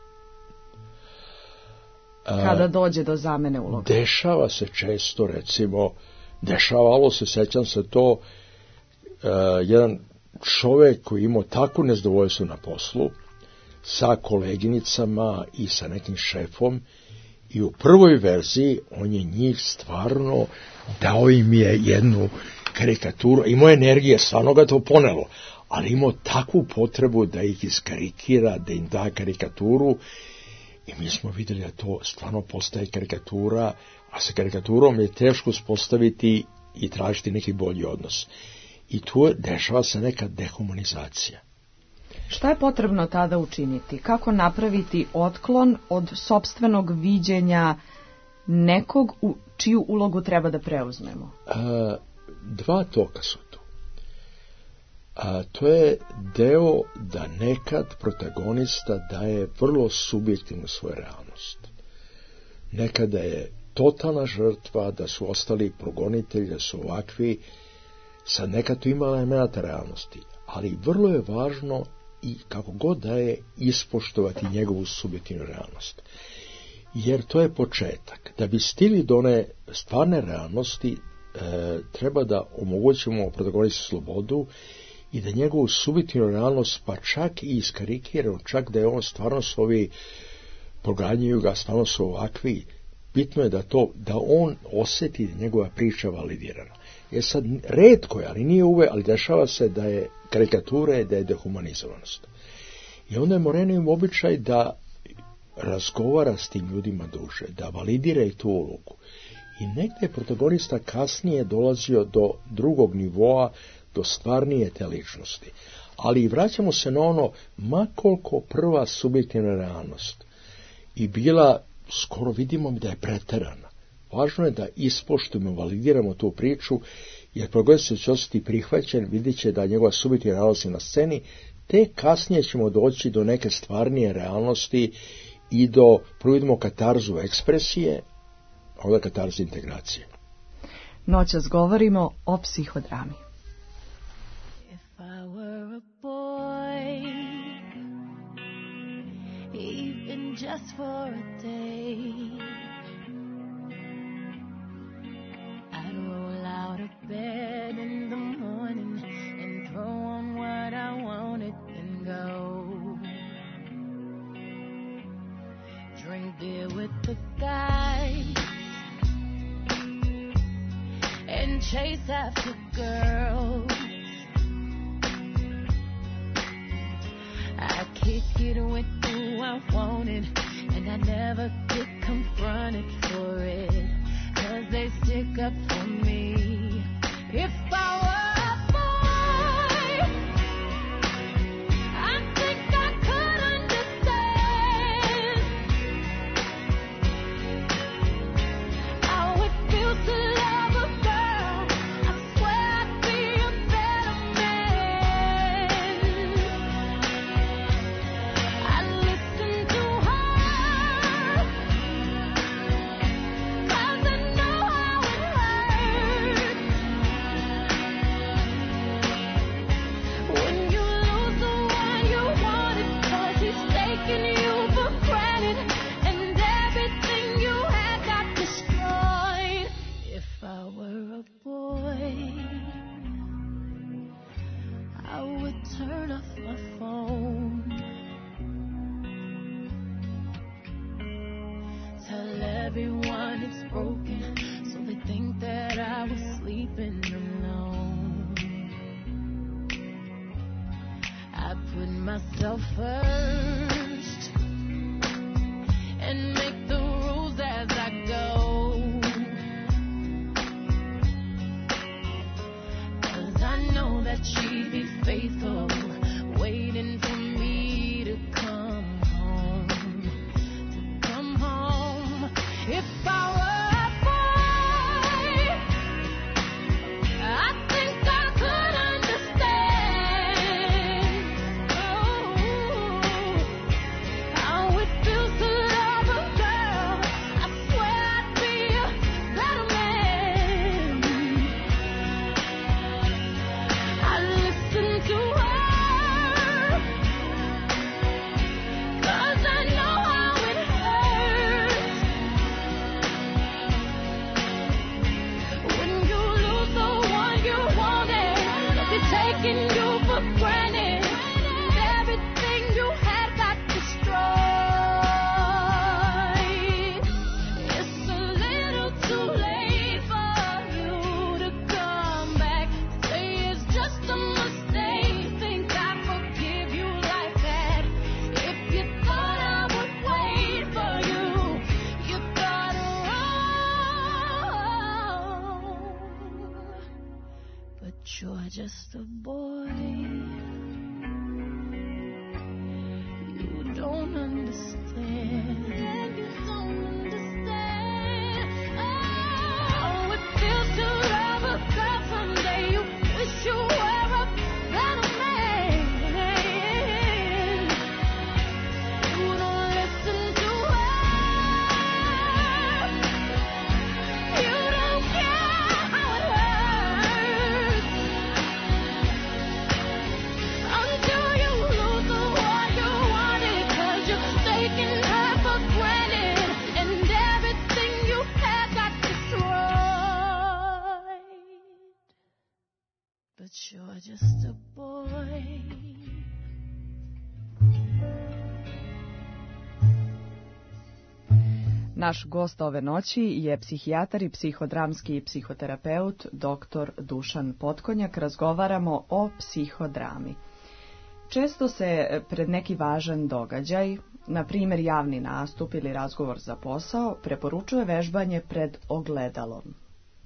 Kada dođe do zamene uloga. Dešava se često, recimo, dešavalo se, sećam se to, uh, jedan čovjek koji imao takvu nezadovoljstvo na poslu, sa koleginicama i sa nekim šefom, i u prvoj verziji on je njih stvarno dao im je jednu karikaturu, imao energije, stvarno ga to ponelo, ali imao takvu potrebu da ih iskarikira, da im da karikaturu. I mi smo vidjeli da to stvarno postaje karikatura, a sa karikaturom je teško uspostaviti i tražiti neki bolji odnos. I tu dešava se neka dehumanizacija. Šta je potrebno tada učiniti? Kako napraviti otklon od sopstvenog viđenja nekog u čiju ulogu treba da preuzmemo? A, dva toka su tu. A to je deo da nekad protagonista daje vrlo subjektivnu svoju realnost. Nekada je totalna žrtva, da su ostali progonitelji, da su ovakvi, sad nekad tu ima elemenata realnosti, ali vrlo je važno i kako god da je ispoštovati njegovu subjektivnu realnost. Jer to je početak. Da bi stigli do one stvarne realnosti, e, treba da omogućimo protagonistu slobodu i da njegovu subjektivnu realnost, pa čak i iskarikirano, čak da je on stvarno su ovi, proganjaju ga, stvarno su ovakvi, bitno je da to, da on osjeti da njegova priča validirana. Jer sad, retko je, ali nije uvek, ali dešava se da je karikatura, da je dehumanizovanost. I onda je Morenović običaj da razgovara s tim ljudima duže, da validira i tu ulogu. I negdje je protagonista kasnije dolazio do drugog nivoa, do stvarnije te ličnosti. Ali vraćamo se na ono, ma koliko prva subjektivna realnost i bila, skoro vidimo da je preterana. Važno je da ispoštujemo, validiramo tu priču, jer progresivno će osjeti prihvaćen, vidjet će da njegova subjektivna realnost je na sceni, te kasnije ćemo doći do neke stvarnije realnosti i do, prvo vidimo katarzu ekspresije, a onda katarzu integracije. Noćas govorimo o psihodrami. If I were a boy, even just for a day, I'd roll out of bed in the morning and throw on what I wanted and go. Drink beer with the guys and chase after girls. I kick it with who I wanted, and I never get confronted for it, 'cause they stick up for me. If I were myself first and make the rules as I go, 'cause I know that she'd be faithful, waiting for me to come home, to come home. If I were just a boy, you don't understand, you don't understand, oh, how it feels to love a girl someday, you wish you were a better man, you don't listen to her, you don't care how it hurts, until you lose the one you wanted, 'cause you're taking her for granted, and everything you had got destroyed. But you're just a boy. Naš gost ove noći je psihijatar i psihodramski psihoterapeut doktor Dušan Potkonjak. Razgovaramo o psihodrami. Često se pred neki važan događaj, na primjer javni nastup ili razgovor za posao, preporučuje vežbanje pred ogledalom.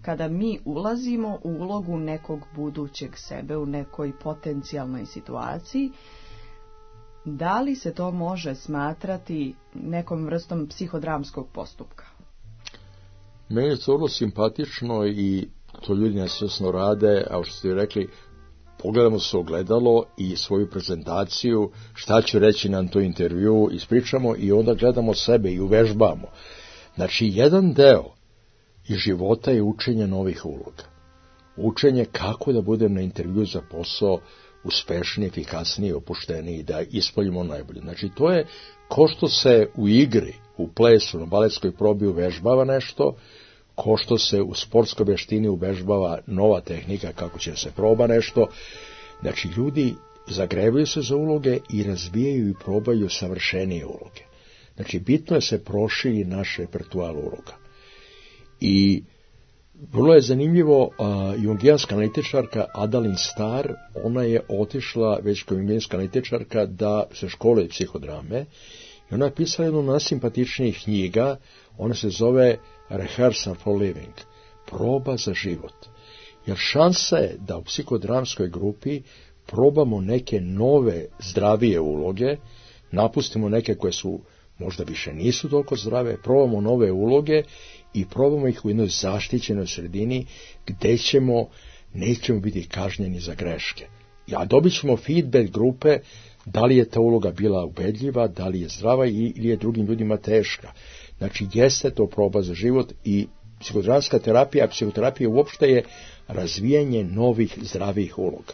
kada mi ulazimo u ulogu nekog budućeg sebe u nekoj potencijalnoj situaciji, da li se to može smatrati nekom vrstom psihodramskog postupka? Meni je to vrlo simpatično i to ljudi nesvjesno rade, a što ste rekli, pogledamo se ogledalo i svoju prezentaciju, šta će reći nam to intervju, ispričamo i onda gledamo sebe i uvežbamo. Znači, jedan deo iz života je učenje novih uloga. Učenje kako da budem na intervju za posao uspešniji, efikasniji, opušteniji, da ispoljimo najbolje. Znači, to je ko što se u igri, u plesu, na baletskoj probi uvežbava nešto, ko što se u sportskoj veštini uvežbava nova tehnika, kako će se proba nešto. Znači, ljudi zagrevaju se za uloge i razvijaju i probaju savršenije uloge. Znači, bitno je se proširi naš repertoar uloga. I vrlo je zanimljivo, uh, jungijanska analitičarka Adalyn Starr, ona je otišla već kao jungijanska analitičarka da se školuje psihodrame i ona je pisala jednu najsimpatičnijih knjiga, ona se zove Rehearsal for Living, proba za život. Jer šansa je da u psihodramskoj grupi probamo neke nove, zdravije uloge, napustimo neke koje su možda više nisu toliko zdrave, probamo nove uloge i probamo ih u jednoj zaštićenoj sredini gdje ćemo, nećemo biti kažnjeni za greške. A dobit ćemo feedback grupe da li je ta uloga bila ubedljiva, da li je zdrava ili je drugim ljudima teška. Znači, jeste to proba za život i psihodramska terapija, a psihoterapija uopšte je razvijanje novih zdravih uloga.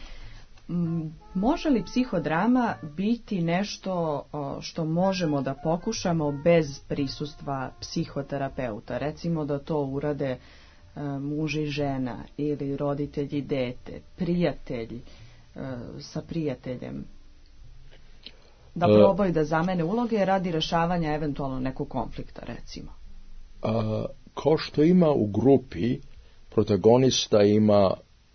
Može li psihodrama biti nešto što možemo da pokušamo bez prisustva psihoterapeuta? Recimo da to urade muž i žena ili roditelj i dete, prijatelj sa prijateljem. Da probaju da zamene uloge radi rešavanja eventualno nekog konflikta, recimo. A, kao što ima u grupi, protagonista ima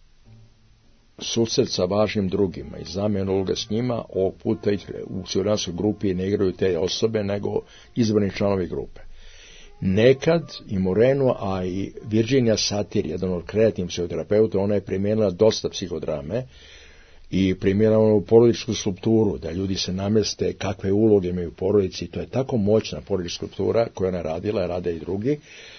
susret sa važnim drugima i zamjena uloga s njima, ovog puta u psihodramskoj grupi ne igraju te osobe, nego izbrani članovi grupe. Nekad i Moreno, a i Virginia Satir, jedan od kreativnih psihoterapeuta, ona je primijenila dosta psihodrame i primijenila u porodičku strukturu, da ljudi se namjeste kakve uloge imaju u porodici. To je tako moćna porodička struktura koja ona radila, rade i drugi.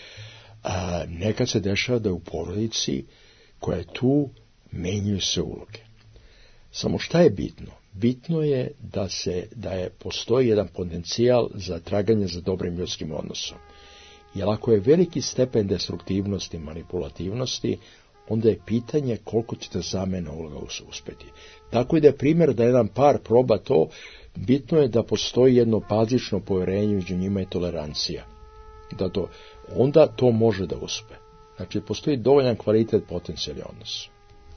A nekad se dešava da u porodici koja je tu menjaju se uloge. Samo šta je bitno? Bitno je da se da je postoji jedan potencijal za traganje za dobrim ljudskim odnosom. Jer ako je veliki stepen destruktivnosti, manipulativnosti, onda je pitanje koliko će ta zamena uloga uspjeti. Tako i da je primjer da jedan par proba to, bitno je da postoji jedno bazično povjerenje među njima i tolerancija. Da to, onda to može da uspe. Znači, postoji dovoljan kvalitet potencijalni odnos.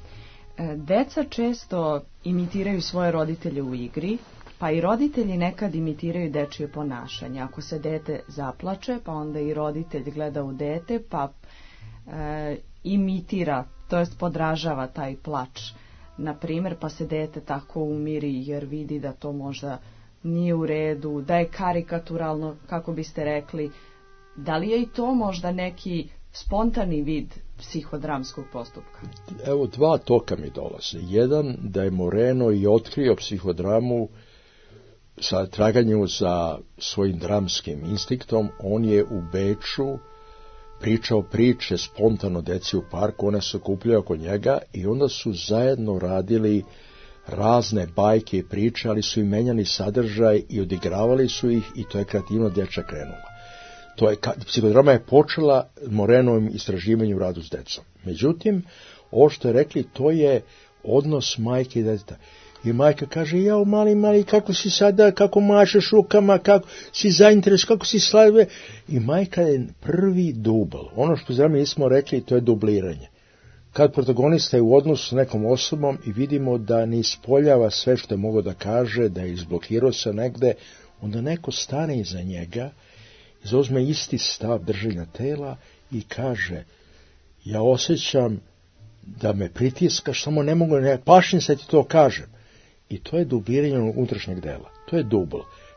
Deca često imitiraju svoje roditelje u igri, pa i roditelji nekad imitiraju dečije ponašanje. Ako se dete zaplače, pa onda i roditelj gleda u dete, pa e, imitira, to jest podražava taj plač. Na primjer, pa se dete tako umiri jer vidi da to možda nije u redu, da je karikaturalno, kako biste rekli. Da li je i to možda neki spontani vid psihodramskog postupka? Evo, dva toka mi dolaze. Jedan, da je Moreno i otkrio psihodramu sa traganjem za svojim dramskim instinktom. On je u Beču pričao priče spontano deci u parku, one su kupljaju oko njega i onda su zajedno radili razne bajke i priče, ali su i menjali sadržaj i odigravali su ih i to je kreativno dječa krenula. To je, psihodrama je počela Morenovim istraživanjem u radu s decom. Međutim, ovo što je rekli, to je odnos majke i djeteta. I majka kaže, jao, mali, mali, kako si sada, kako mašeš rukama, kako si zainteres, kako si slave. I majka je prvi dubl. Ono što za mi nismo rekli, to je dubliranje. Kad protagonista je u odnosu s nekom osobom i vidimo da ne ispoljava sve što je mogao da kaže, da je izblokirao se negde, onda neko stane iza njega, zauzme isti stav držanja tela i kaže, ja osjećam da me pritiskaš, samo ne mogu, ne, plašim se ti to kažem. I to je dubliranje unutrašnjeg dela. To je dubl.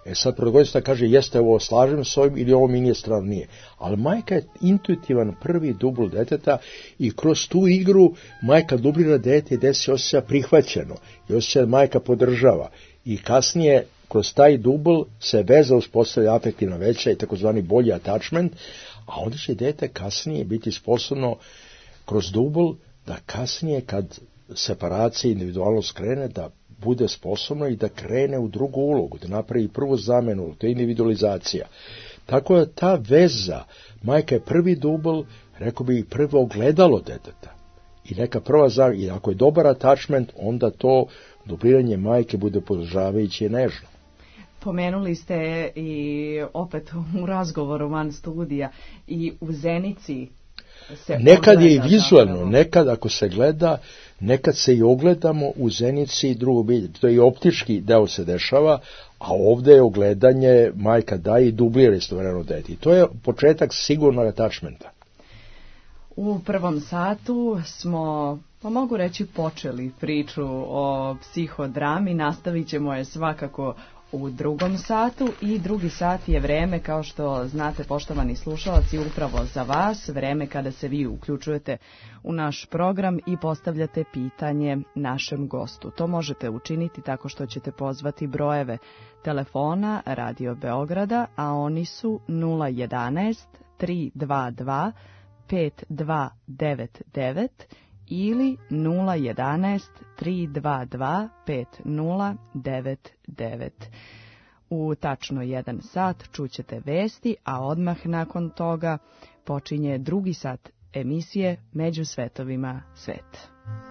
E sad protagonista kaže, jeste ovo slažem s ovim ili ovo mi nije strano, nije. Ali majka je intuitivan prvi dubl deteta i kroz tu igru majka dublira dete i dete se osjeća prihvaćeno i osjeća majka podržava. I kasnije kroz taj dubl se veza uspostavlja afektivna veća i takozvani bolji attachment, a onda će dete kasnije biti sposobno kroz dubl da kasnije kad separacija individualnost krene, da bude sposobno i da krene u drugu ulogu, da napravi prvu zamenu, to je individualizacija. Tako da ta veza, majka je prvi dubl, rekao bi i prvo ogledalo deteta. I neka prva zamena, i ako je dobar attachment, onda to dubliranje majke bude podržavajuće i nežno. Pomenuli ste i opet u razgovoru van studija i u Zenici se nekad je i vizualno, zapravo. Nekad ako se gleda, nekad se i ogledamo u Zenici drugo bilje. To je i optički deo se dešava, a ovdje je ogledanje, majka daje i dublira istovremeno dete. To je početak sigurnog attachmenta. U prvom satu smo, pa mogu reći, počeli priču o psihodrami, nastavit ćemo je svakako u drugom satu i drugi sat je vreme, kao što znate, poštovani slušalci, upravo za vas, vreme kada se vi uključujete u naš program i postavljate pitanje našem gostu. To možete učiniti tako što ćete pozvati brojeve telefona Radio Beograda, a oni su nula jedanaest tri dva dva pet dva devet devet ili nula jedanaest tri dva dva pet nula devet devet. U tačno jedan sat čućete vesti, a odmah nakon toga počinje drugi sat emisije Među svetovima svet.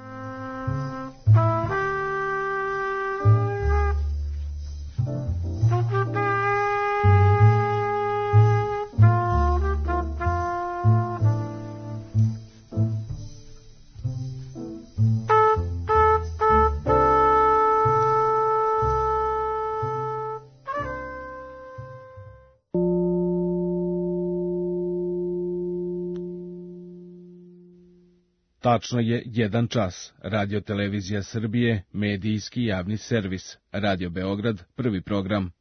Tačno je jedan čas. Radio Televizija Srbije, medijski javni servis. Radio Beograd, prvi program.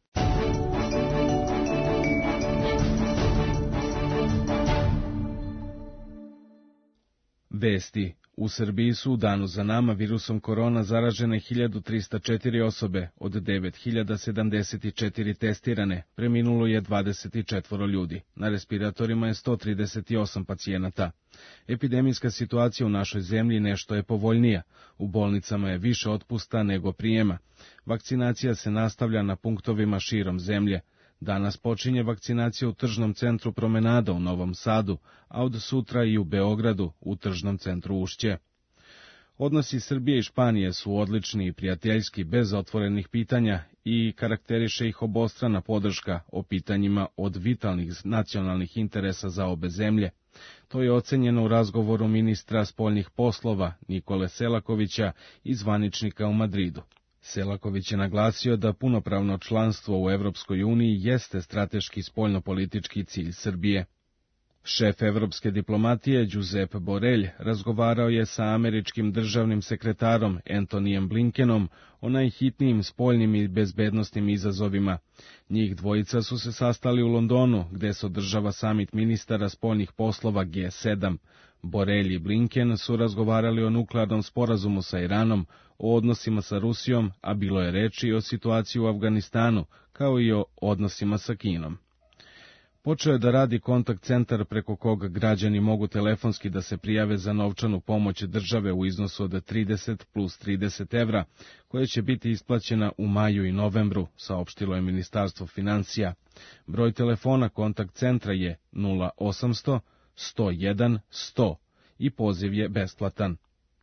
Vesti. U Srbiji su u danu za nama virusom korona zaražene hiljadu trista četiri osobe, od devet hiljada sedamdeset četiri testirane, preminulo je dvadeset četiri ljudi, na respiratorima je sto trideset osam pacijenata. Epidemijska situacija u našoj zemlji nešto je povoljnija, u bolnicama je više otpusta nego prijema. Vakcinacija se nastavlja na punktovima širom zemlje. Danas počinje vakcinacija u tržnom centru Promenada u Novom Sadu, a od sutra i u Beogradu, u tržnom centru Ušće. Odnosi Srbije i Španije su odlični i prijateljski, bez otvorenih pitanja, i karakteriše ih obostrana podrška o pitanjima od vitalnih nacionalnih interesa za obe zemlje. To je ocenjeno u razgovoru ministra spoljnih poslova Nikole Selakovića i zvaničnika u Madridu. Selaković je naglasio da punopravno članstvo u Evropskoj uniji jeste strateški spoljnopolitički cilj Srbije. Šef evropske diplomatije Giuseppe Borrell razgovarao je sa američkim državnim sekretarom Antonijem Blinkenom o najhitnijim spoljnim i bezbednosnim izazovima. Njih dvojica su se sastali u Londonu, gde se održava samit ministara spoljnih poslova G sedam. Borrell i Blinken su razgovarali o nuklearnom sporazumu sa Iranom, o odnosima sa Rusijom, a bilo je reči i o situaciji u Afganistanu, kao i o odnosima sa Kinom. Počeo je da radi kontakt centar preko koga građani mogu telefonski da se prijave za novčanu pomoć države u iznosu od trideset plus trideset evra, koja će biti isplaćena u maju i novembru, saopštilo je Ministarstvo financija. Broj telefona kontakt centra je nula osamsto sto jedan sto i poziv je besplatan.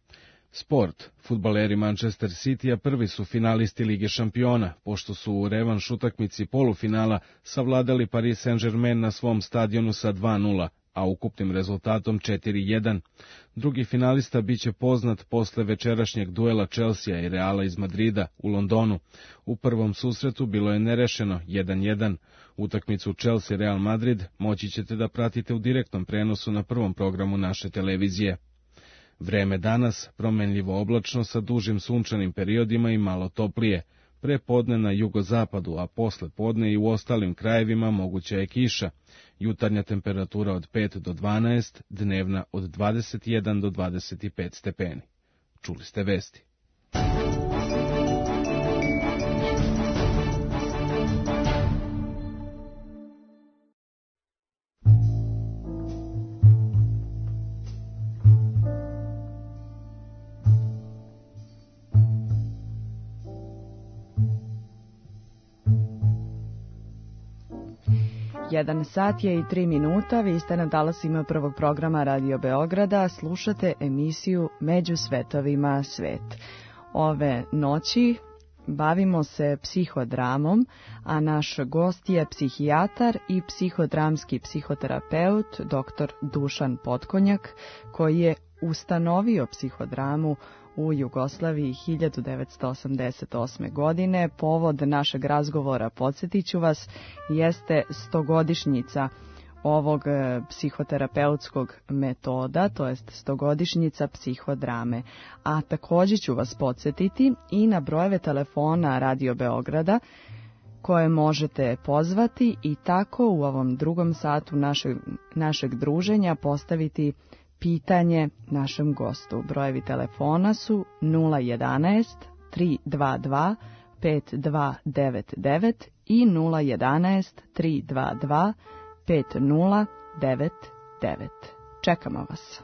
Sport. Fudbaleri Manchester Citya prvi su finalisti Lige šampiona, pošto su u revanš utakmici polufinala savladali Paris Saint-Germain na svom stadionu sa dva nula, a ukupnim rezultatom četiri jedan. Drugi finalista biće poznat posle večerašnjeg duela Chelsea i Reala iz Madrida u Londonu. U prvom susretu bilo je nerešeno jedan jedan. Utakmicu Chelsea-Real Madrid moći ćete da pratite u direktnom prenosu na prvom programu naše televizije. Vreme danas promenljivo oblačno sa dužim sunčanim periodima i malo toplije. Pre podne na jugozapadu, a posle podne i u ostalim krajevima moguća je kiša. Jutarnja temperatura od pet do dvanaest, dnevna od dvadeset jedan do dvadeset pet stepeni. Čuli ste vesti. Jedan sat je i tri minuta, vi ste na talasima prvog programa Radio Beograda, slušate emisiju Među svetovima svet. Ove noći bavimo se psihodramom, a naš gost je psihijatar i psihodramski psihoterapeut dr. Dušan Potkonjak, koji je ustanovio psihodramu u Jugoslaviji hiljadu devetsto osamdeset osme. godine. Povod našeg razgovora, podsjetiću vas, jeste stogodišnjica ovog psihoterapeutskog metoda, to jest stogodišnjica psihodrame. A također ću vas podsjetiti i na brojeve telefona Radio Beograda koje možete pozvati i tako u ovom drugom satu našeg, našeg druženja postaviti pitanje našem gostu. Brojevi telefona su nula jedanaest tri dva dva pet dva devet devet i nula jedanaest tri dva dva pet nula devet devet. Čekamo vas.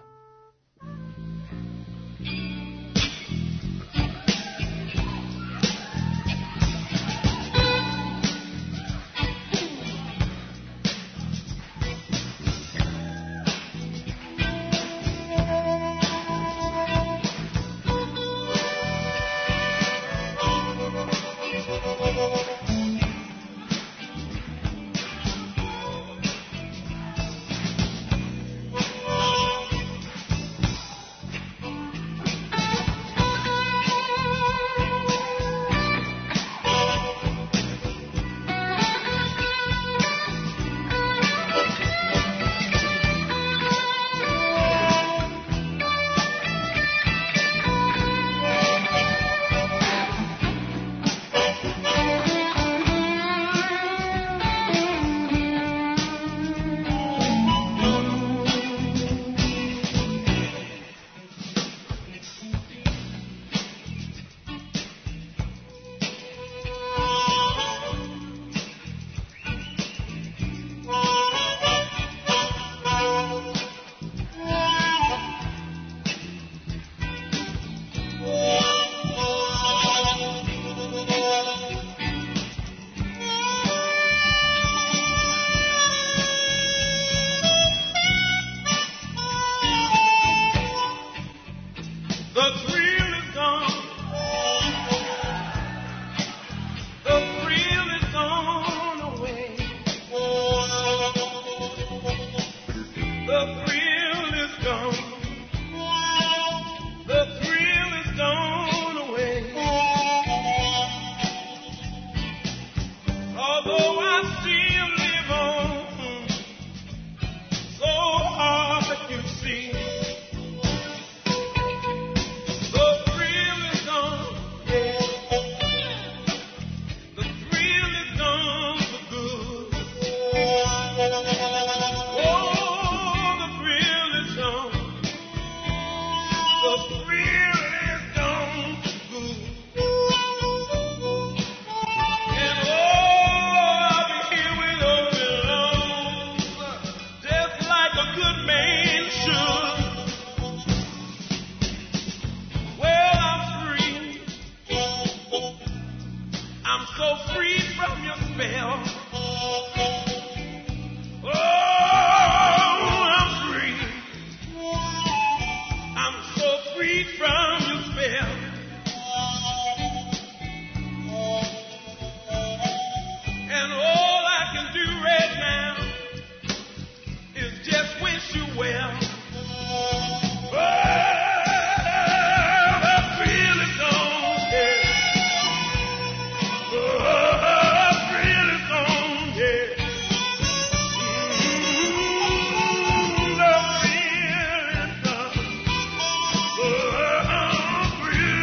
Free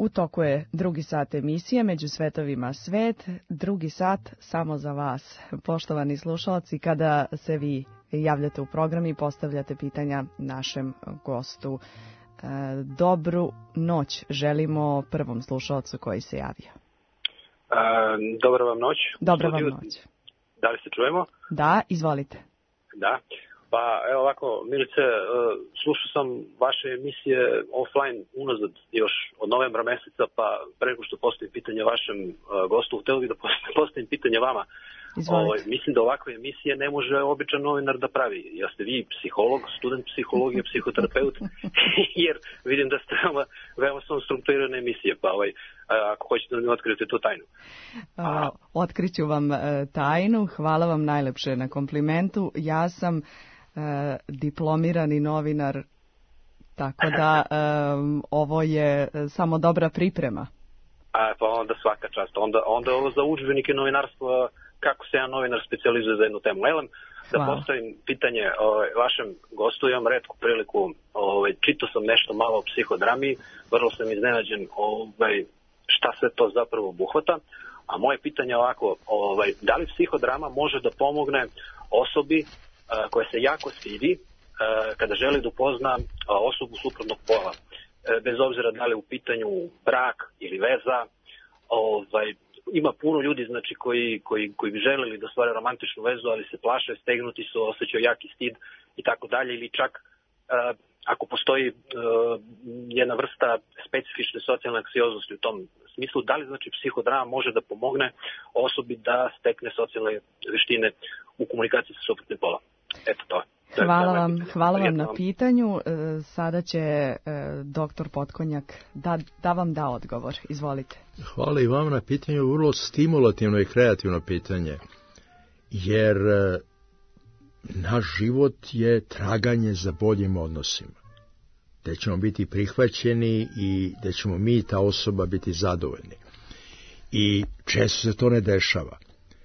U toku je drugi sat emisije Među svetovima svet, drugi sat samo za vas. Poštovani slušalci, kada se vi javljate u program i postavljate pitanja našem gostu, e, dobru noć želimo prvom slušalcu koji se javio. E, dobro vam noć. Dobro vam noć. Da li se čujemo? Da, izvolite. Da. Pa evo ovako, Milice, slušao sam vaše emisije offline unazad još od novembra meseca, pa pre nego što postavim pitanje vašem gostu, htio bih da postavim pitanje vama. O, mislim da ovakve emisije ne može običan novinar da pravi. Ja ste vi psiholog, student psihologije, psihoterapeut, jer vidim da ste veoma, veoma sam strukturirane emisije, pa ovaj, ako hoćete da mi otkrijete tu tajnu. A... Otkriću vam uh, tajnu, hvala vam najlepše na komplimentu. Ja sam Uh, diplomirani novinar, tako da um, ovo je samo dobra priprema. A, pa onda svaka čast. Onda, onda ovo za udžbenike novinarstva, kako se jedan novinar specijalizuje za jednu temu. Elem, da postavim pitanje ovaj, vašem gostu, imam retku priliku, ovaj, čitao sam nešto malo o psihodrami, vrlo sam iznenađen ovaj, šta sve to zapravo obuhvata, a moje pitanje je ovako, ovaj, da li psihodrama može da pomogne osobi koja se jako stidi kada želi da upozna osobu suprotnog pola. Bez obzira da li u pitanju brak ili veza, ovaj, ima puno ljudi znači, koji, koji, koji bi želeli da stvore romantičnu vezu, ali se plaše, stegnuti su, osjećaju jaki stid i tako dalje, ili čak ako postoji jedna vrsta specifične socijalne anksioznosti u tom smislu, da li znači psihodrama može da pomogne osobi da stekne socijalne veštine u komunikaciji sa suprotnim polom. Eto to. Hvala vam, hvala vam na pitanju. Sada će doktor Potkonjak da, da vam da odgovor. Izvolite. Hvala i vam na pitanju, vrlo stimulativno i kreativno pitanje. Jer naš život je traganje za boljim odnosima. Gde ćemo biti prihvaćeni i gde ćemo mi, ta osoba, biti zadovoljni. I često se to ne dešava.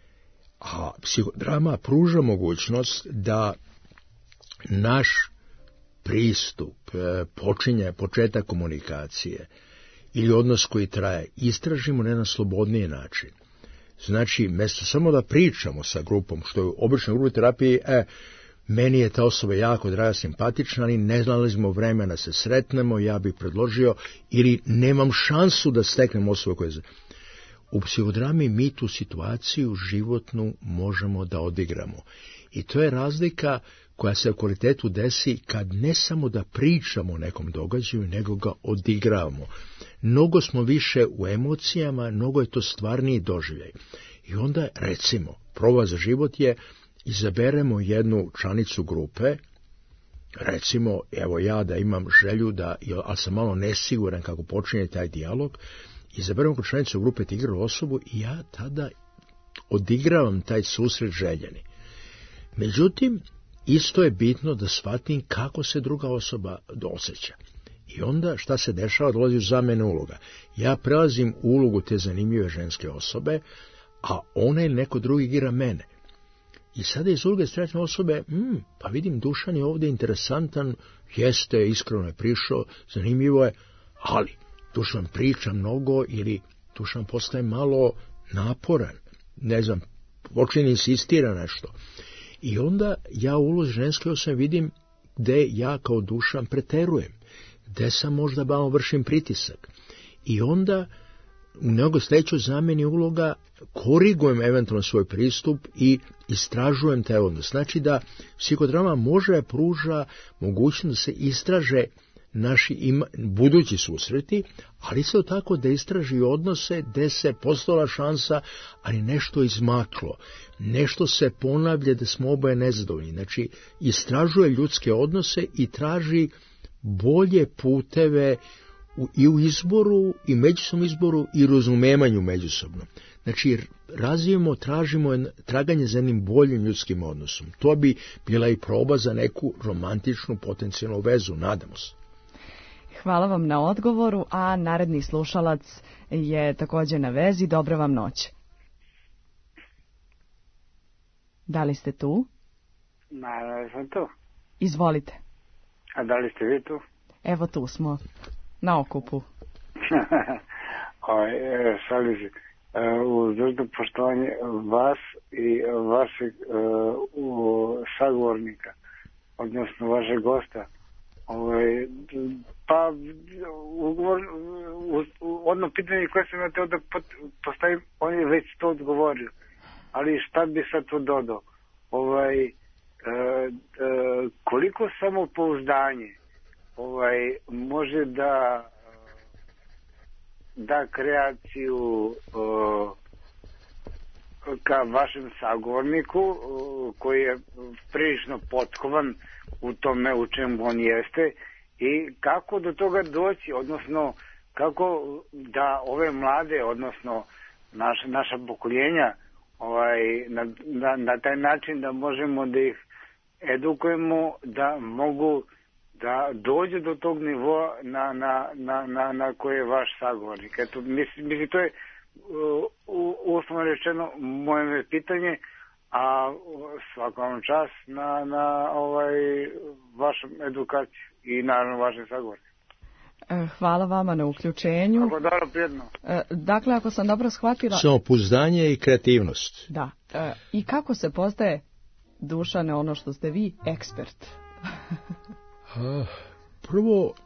A psihodrama pruža mogućnost da naš pristup, počinje, početak komunikacije ili odnos koji traje, istražimo na jedan slobodniji način. Znači, mjesto samo da pričamo sa grupom, što je u običnoj grupi terapiji, e, meni je ta osoba jako draga, simpatična, ali ne nalazimo vremena se sretnemo, ja bih predložio, ili nemam šansu da steknem osobu koja je... U psihodrami mi tu situaciju životnu možemo da odigramo. I to je razlika koja se u kvalitetu desi kad ne samo da pričamo o nekom događaju, nego ga odigravamo. Mnogo smo više u emocijama, mnogo je to stvarniji doživljaj. I onda, recimo, proba za život je, izaberemo jednu članicu grupe, recimo, evo ja da imam želju da, ali sam malo nesiguran kako počinje taj dijalog, izaberemo kao članicu grupe igralo osobu i ja tada odigravam taj susret željeni. Međutim, isto je bitno da shvatim kako se druga osoba osjeća. I onda šta se dešava, dolazi u zamjene uloga. Ja prelazim u ulogu te zanimljive ženske osobe, a ona ili neko drugi igra mene. I sada iz uloge sretne osobe, mm, pa vidim Dušan je ovdje interesantan, jeste, iskreno je prišao, zanimljivo je, ali Dušan priča mnogo ili Dušan postaje malo naporan, ne znam, počinje insistira nešto. I onda ja u ulozi ženske osobe vidim gde ja kao Dušan preterujem, gde sam možda malo vršim pritisak. I onda u nego sledećoj zameni uloga korigujem eventualno svoj pristup i istražujem taj odnos. Znači da psihodrama može pruža mogućnost da se istraže naši ima, budući susreti, ali isto tako da istraži odnose gde se postala šansa, ali nešto izmaklo, nešto se ponavlja da smo oboje nezadovoljni. Znači, istražuje ljudske odnose i traži bolje puteve u, i u izboru, i međusobnom izboru, i razumevanju međusobno. Znači, razvijemo, tražimo traganje za jednim boljim ljudskim odnosom. To bi bila i proba za neku romantičnu potencijalnu vezu, nadamo se. Hvala vam na odgovoru, a naredni slušalac je također na vezi. Dobra vam noć. Da li ste tu? Naravno sam tu. Izvolite. A da li ste vi tu? Evo tu smo, na okupu. ovaj, šalim se, uz dužno poštovanje vas i vašeg uh, sagovornika, odnosno vašeg gosta. Ovaj, pa, ugovor, odno pitanje koje sam na teo da postavim, on je već to odgovorio. Ali šta bi sad to dodao? Ovaj, e, e, koliko samopouzdanje ovaj, može da da kreaciju e, ka vašem sagovorniku e, koji je prilično potkovan u tome u čemu on jeste i kako do toga doći, odnosno kako da ove mlade, odnosno naša, naša pokoljenja ovaj, na, na, na taj način da možemo da ih edukujemo, da mogu da dođe do tog nivoa na, na, na, na, na koje je vaš sagovornik. Eto, mislim, mislim to je uh, uslovno rečeno moje pitanje, a svakom čas na, na ovaj, vašom edukaciju i naravno vašem sagovorniku. Hvala vama na uključenju. Ako dobro, prijedno. Dakle, ako sam dobro shvatila... Samopouzdanje i kreativnost. Da. I kako se postaje, Dušane, ono što ste vi, ekspert? Prvo, uh,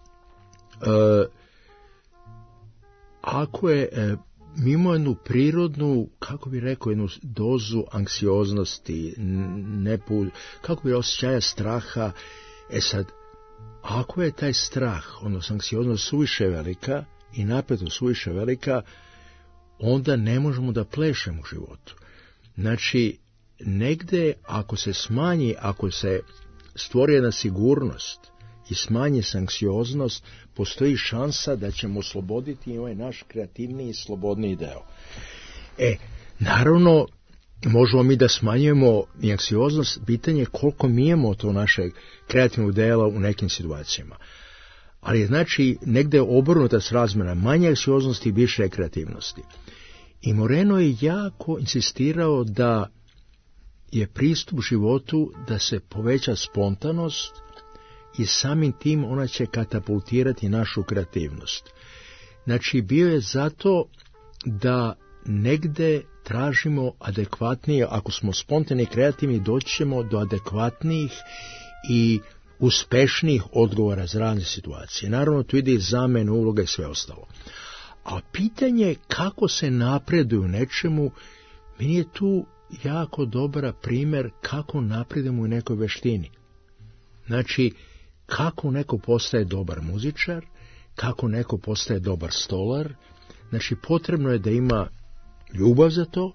ako je... Uh, mi imamo jednu prirodnu, kako bi rekao, jednu dozu anksioznosti, nepu, kako bi osjećaja straha. E sad, ako je taj strah, odnosno anksioznost suviše velika i napetost suviše velika, onda ne možemo da plešemo u životu. Znači, negde ako se smanji, ako se stvori jedna sigurnost i smanji se anksioznost, postoji šansa da ćemo osloboditi ovaj naš kreativniji i slobodniji deo. E, naravno, možemo mi da smanjujemo i anksioznost, pitanje je koliko mi imamo to našeg kreativnog dela u nekim situacijama. Ali znači, negde je obrnuta srazmjera, manje anksioznosti i više kreativnosti. I Moreno je jako insistirao da je pristup životu da se poveća spontanost i samim tim ona će katapultirati našu kreativnost. Znači, bio je zato da negde tražimo adekvatnije, ako smo spontani i kreativni, doći ćemo do adekvatnijih i uspešnijih odgovora za razne situacije. Naravno, tu ide i zamena uloga i sve ostalo. A pitanje je kako se napreduje u nečemu, meni je tu jako dobar primjer kako napredujemo u nekoj veštini. Znači, kako neko postaje dobar muzičar, kako neko postaje dobar stolar. Znači, potrebno je da ima ljubav za to,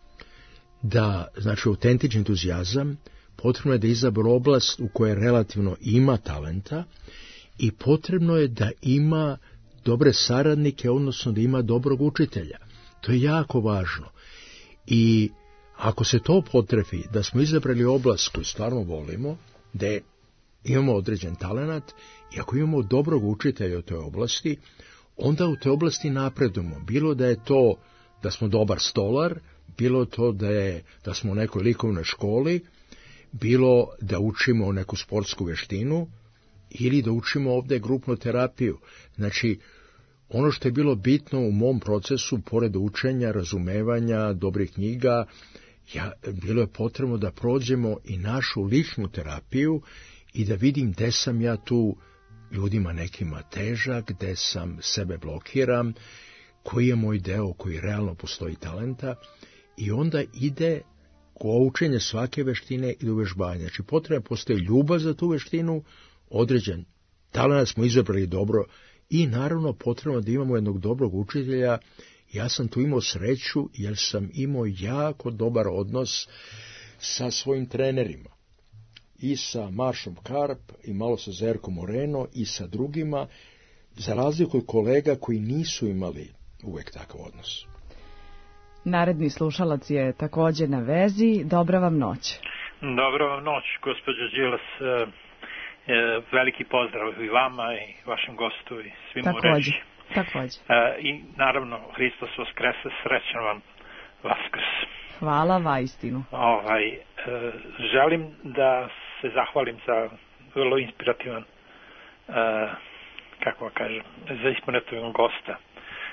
da, znači, autentični entuzijazam, potrebno je da izabere oblast u kojoj relativno ima talenta i potrebno je da ima dobre saradnike, odnosno da ima dobrog učitelja. To je jako važno. I ako se to potrefi, da smo izabrali oblast koju stvarno volimo, da imamo određen talenat i ako imamo dobrog učitelja u toj oblasti, onda u toj oblasti napredujemo. Bilo da je to da smo dobar stolar, bilo to da, je, da smo u nekoj likovnoj školi, bilo da učimo neku sportsku veštinu ili da učimo ovdje grupnu terapiju. Znači, ono što je bilo bitno u mom procesu, pored učenja, razumevanja, dobrih knjiga, ja, bilo je potrebno da prođemo i našu ličnu terapiju i da vidim gde sam ja tu ljudima nekima težak, gde sam sebe blokiram, koji je moj deo koji realno postoji talenta i onda ide ko učenje svake veštine i uvežbanje. Znači, potrebno postoji ljubav za tu veštinu, određen talent smo izabrali dobro i naravno potrebno da imamo jednog dobrog učitelja. Ja sam tu imao sreću jer sam imao jako dobar odnos sa svojim trenerima. I sa Maršom Karp, i malo sa Zerkom Moreno, i sa drugima, za razliku od kolega koji nisu imali uvek takav odnos. Naredni slušalac je također na vezi. Dobra vam noć. Dobra vam noć, gospođo Đilas. E, e, veliki pozdrav i vama i vašem gostu i svima u reći. Također. E, I naravno, Hristos Vaskrese, srećan vam Vaskrs. Hvala, vaistinu. Ovaj, e, želim da se zahvalim za vrlo inspirativan, e, kako vam kažem, za inspirativan gosta.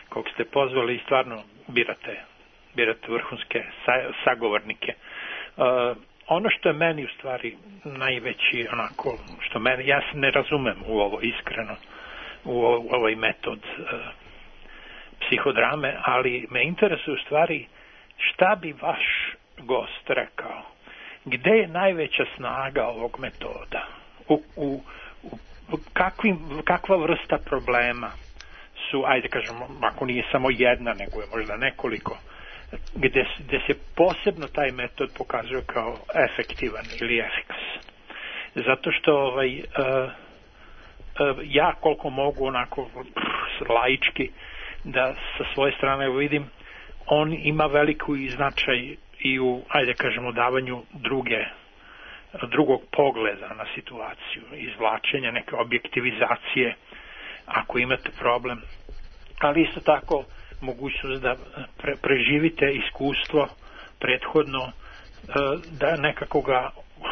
kog ste pozvali i stvarno birate, birate vrhunske sa, sagovornike. Uh, ono što je meni u stvari najveći onako, što meni, ja se ne razumem u ovo iskreno, u ovaj metod uh, psihodrame, ali me interesuje u stvari šta bi vaš gost rekao. Gde je najveća snaga ovog metoda? U, u, u kakvim, kakva vrsta problema su, ajde kažemo, ako nije samo jedna, nego je možda nekoliko, gde, gde se posebno taj metod pokazuje kao efektivan ili efikasan. Zato što ovaj, uh, uh, ja koliko mogu onako pff, laički da sa svoje strane vidim, on ima veliku i značaj i u, ajde kažemo, davanju druge, drugog pogleda na situaciju, izvlačenja neke objektivizacije ako imate problem, ali isto tako mogućnost da pre, preživite iskustvo prethodno, da nekako ga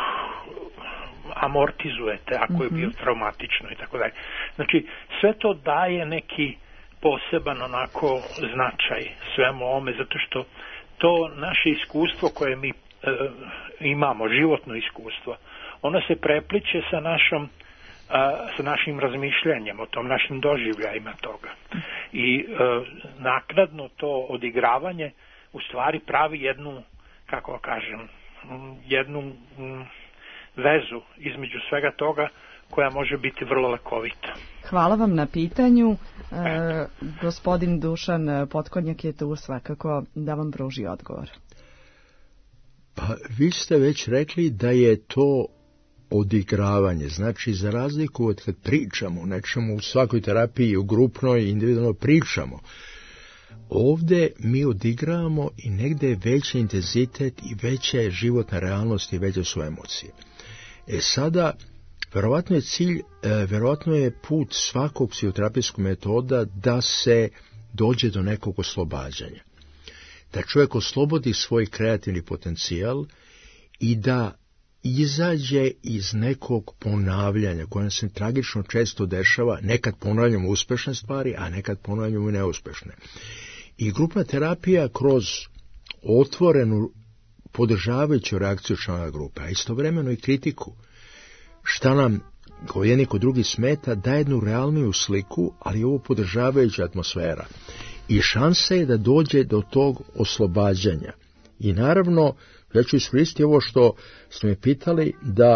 amortizujete ako je bio traumatično i tako dalje. Znači, sve to daje neki poseban onako značaj svemu ovome, zato što to naše iskustvo koje mi e, imamo, životno iskustvo, ono se prepliče sa našom a, sa našim razmišljanjem o tom, našim doživljajima toga. I e, naknadno to odigravanje u stvari pravi jednu, kako kažem, jednu m, vezu između svega toga koja može biti vrlo lekovita. Hvala vam na pitanju. E, gospodin Dušan Potkonjak je tu svakako da vam pruži odgovor. Pa vi ste već rekli da je to odigravanje. Znači, za razliku od kad pričamo o nečemu u svakoj terapiji, u grupnoj i individualno pričamo, ovdje mi odigravamo i negdje je veći intenzitet i veća je životna realnost i veće su emocije. E sada, verovatno je cilj, verovatno je put svakog psihoterapijskog metoda da se dođe do nekog oslobađanja. Da čovjek oslobodi svoj kreativni potencijal i da izađe iz nekog ponavljanja koje se tragično često dešava, nekad ponavljamo uspešne stvari, a nekad ponavljamo i neuspešne. I grupna terapija kroz otvorenu podržavajuću reakciju člana grupe, a istovremeno i kritiku, šta nam ko jedni kod drugi smeta, daje jednu realniju sliku, ali ovo podržavajuća atmosfera. I šansa je da dođe do tog oslobađanja. I naravno, ja ću iskoristiti ovo što ste me pitali, da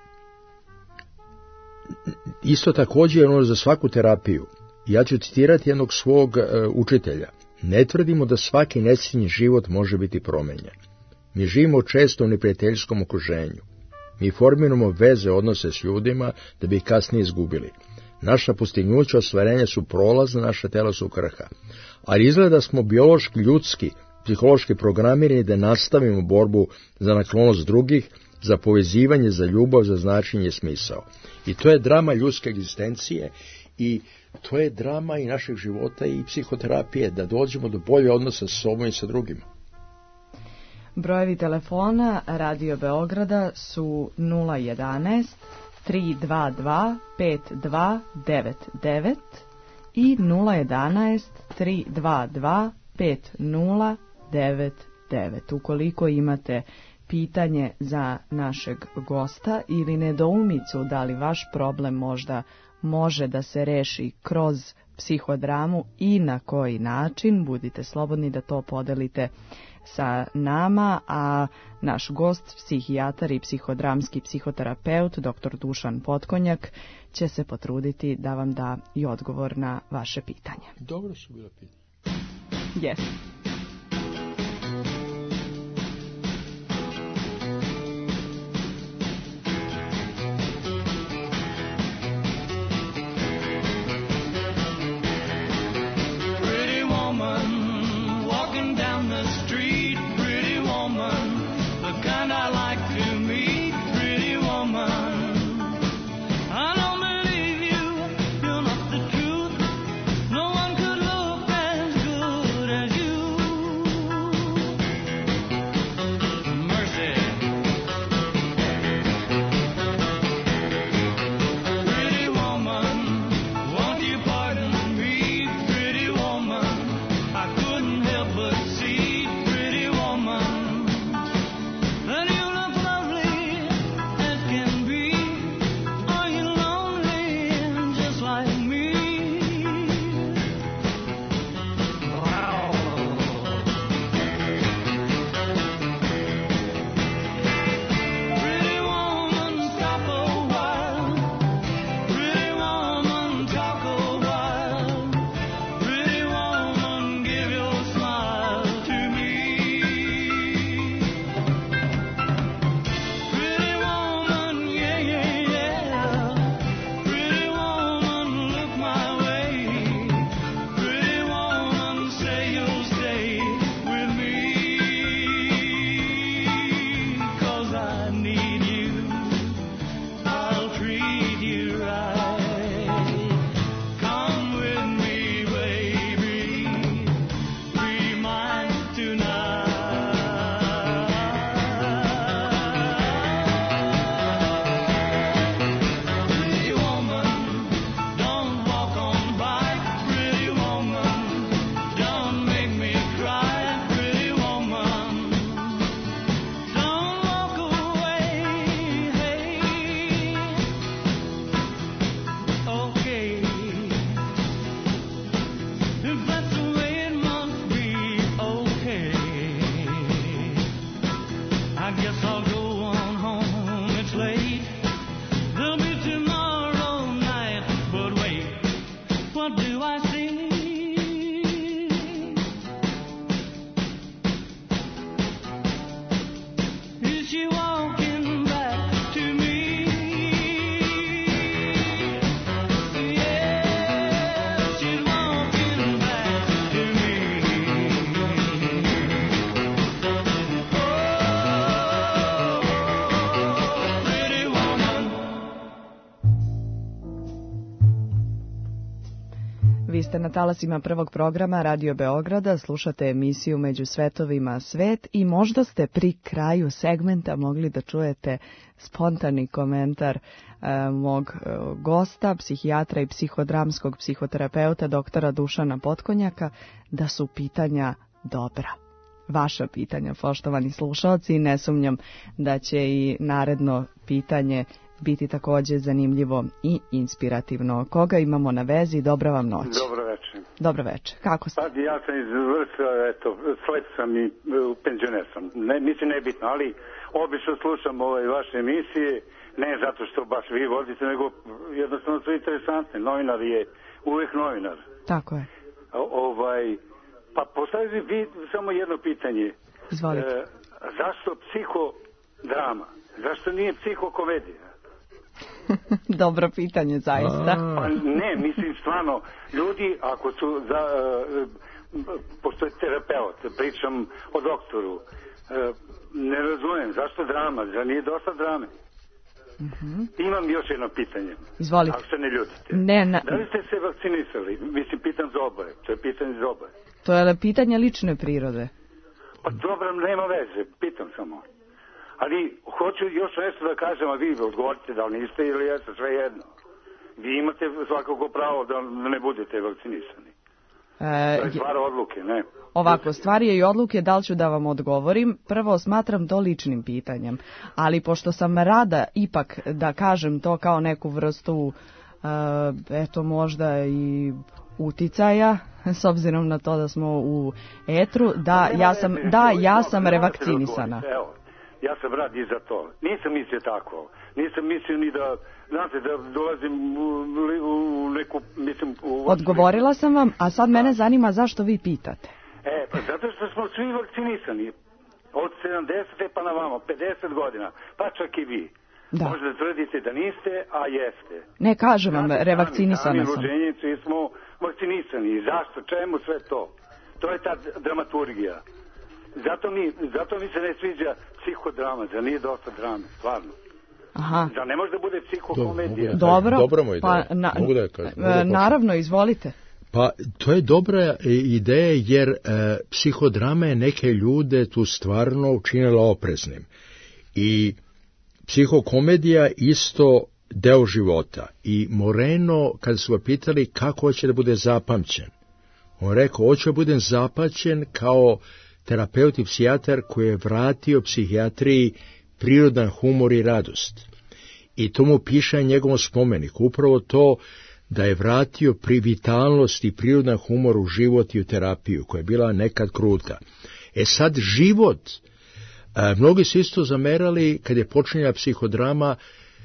isto također je ono za svaku terapiju. Ja ću citirati jednog svog uh, učitelja. Ne tvrdimo da svaki nesretni život može biti promenjen. Mi živimo često u neprijateljskom okruženju. Mi formiramo veze, odnose s ljudima da bi ih kasnije izgubili. Naša postignuća ostvarenja su prolazna, naša tela su krha. Ali izgleda smo biološki, ljudski, psihološki programirani da nastavimo borbu za naklonost drugih, za povezivanje, za ljubav, za značenje i smisao. I to je drama ljudske egzistencije i to je drama i našeg života i psihoterapije, da dođemo do bolje odnosa sa sobom i sa drugima. Brojevi telefona Radio Beograda su nula jedanaest tri dva dva pet dva devet devet i nula jedanaest tri dva dva pet nula devet devet. Ukoliko imate pitanje za našeg gosta ili nedoumicu da li vaš problem možda može da se reši kroz psihodramu i na koji način, budite slobodni da to podelite sa nama, a naš gost, psihijatar i psihodramski psihoterapeut, doktor Dušan Potkonjak, će se potruditi da vam da i odgovor na vaše pitanje. Dobro su bila pitanja. Yes. You Vi ste na talasima prvog programa Radio Beograda, slušate emisiju Među svetovima svet i možda ste pri kraju segmenta mogli da čujete spontani komentar e, mog e, gosta, psihijatra i psihodramskog psihoterapeuta doktora Dušana Potkonjaka, da su pitanja dobra. Vaša pitanja, poštovani slušaoci, i ne sumnjam da će i naredno pitanje biti također zanimljivo i inspirativno. Koga imamo na vezi? Dobra vam noć. Dobro večer. Dobro večer. Kako ste? Pa, ja sam izvršio, eto, slep sam i penzioner sam. Ne, mislim nebitno, ali obično slušam ove vaše emisije, ne zato što baš vi vodite, nego jednostavno su interesantne. Novinar je uvijek novinar. Tako je. O, ovaj, pa postavite vi samo jedno pitanje. Izvolite. E, zašto psihodrama? Zašto nije psihokomedija? Dobro pitanje, zaista. Pa ne, mislim stvarno, ljudi ako su za, uh, pošto je terapeut, pričam o doktoru, uh, ne razumijem, zašto drama, da nije dosta drame? Uh-huh. Imam još jedno pitanje. Izvolite. Ako se ne ljutite. Ne, na... Da li ste se vakcinisali? Mislim, pitam za oboje, to je pitanje za oboje. To je pitanje lične prirode. Pa dobro, nema veze, pitam samo. Ali hoću još nešto da kažem, a vi odgovorite da li niste ili jeste, sve jedno. Vi imate svakako pravo da ne budete vakcinisani. E, to je stvar odluke, ne? Ovako, stvar je i odluke, da li ću da vam odgovorim. Prvo, smatram to ličnim pitanjem. Ali pošto sam rada ipak da kažem to kao neku vrstu, e, eto možda i uticaja, s obzirom na to da smo u etru, da ja sam, da, ja sam revakcinisana. Evo. Ja sam rad i za to. Nisam mislio tako. Nisam mislio ni da, znate, da dolazim u, u neku, mislim... U... Odgovorila sam vam, a sad mene zanima zašto vi pitate. E, pa zato što smo svi vakcinisani. Od sedamdesete pa na vamo, pedeset godina, pa čak i vi. Da. Možda tvrdite da niste, a jeste. Ne, kažem vam, revakcinisana sam. Sami rođenjici smo vakcinisani. Zašto? Čemu sve to? To je ta dramaturgija. Zato mi, zato mi se ne sviđa psihodrama, da nije dosta drame, stvarno. Aha. Da ne može da bude psihokomedija. Dobro, dobra mu ideja. Pa, na, mogu da kažem, mogu da naravno, izvolite. Pa to je dobra ideja jer e, psihodrama je neke ljude tu stvarno učinila opreznim. I psihokomedija isto deo života. I Moreno, kada su ga pitali kako hoće da bude zapamćen, on rekao, hoće da budem zapamćen kao terapeut i psihijatar koji je vratio psihijatriji prirodan humor i radost. I to mu piše njegovom spomeniku. Upravo to da je vratio pri vitalnost i prirodan humor u život i u terapiju, koja je bila nekad kruta. E sad život, a, mnogi su isto zamerali, kad je počinjala psihodrama,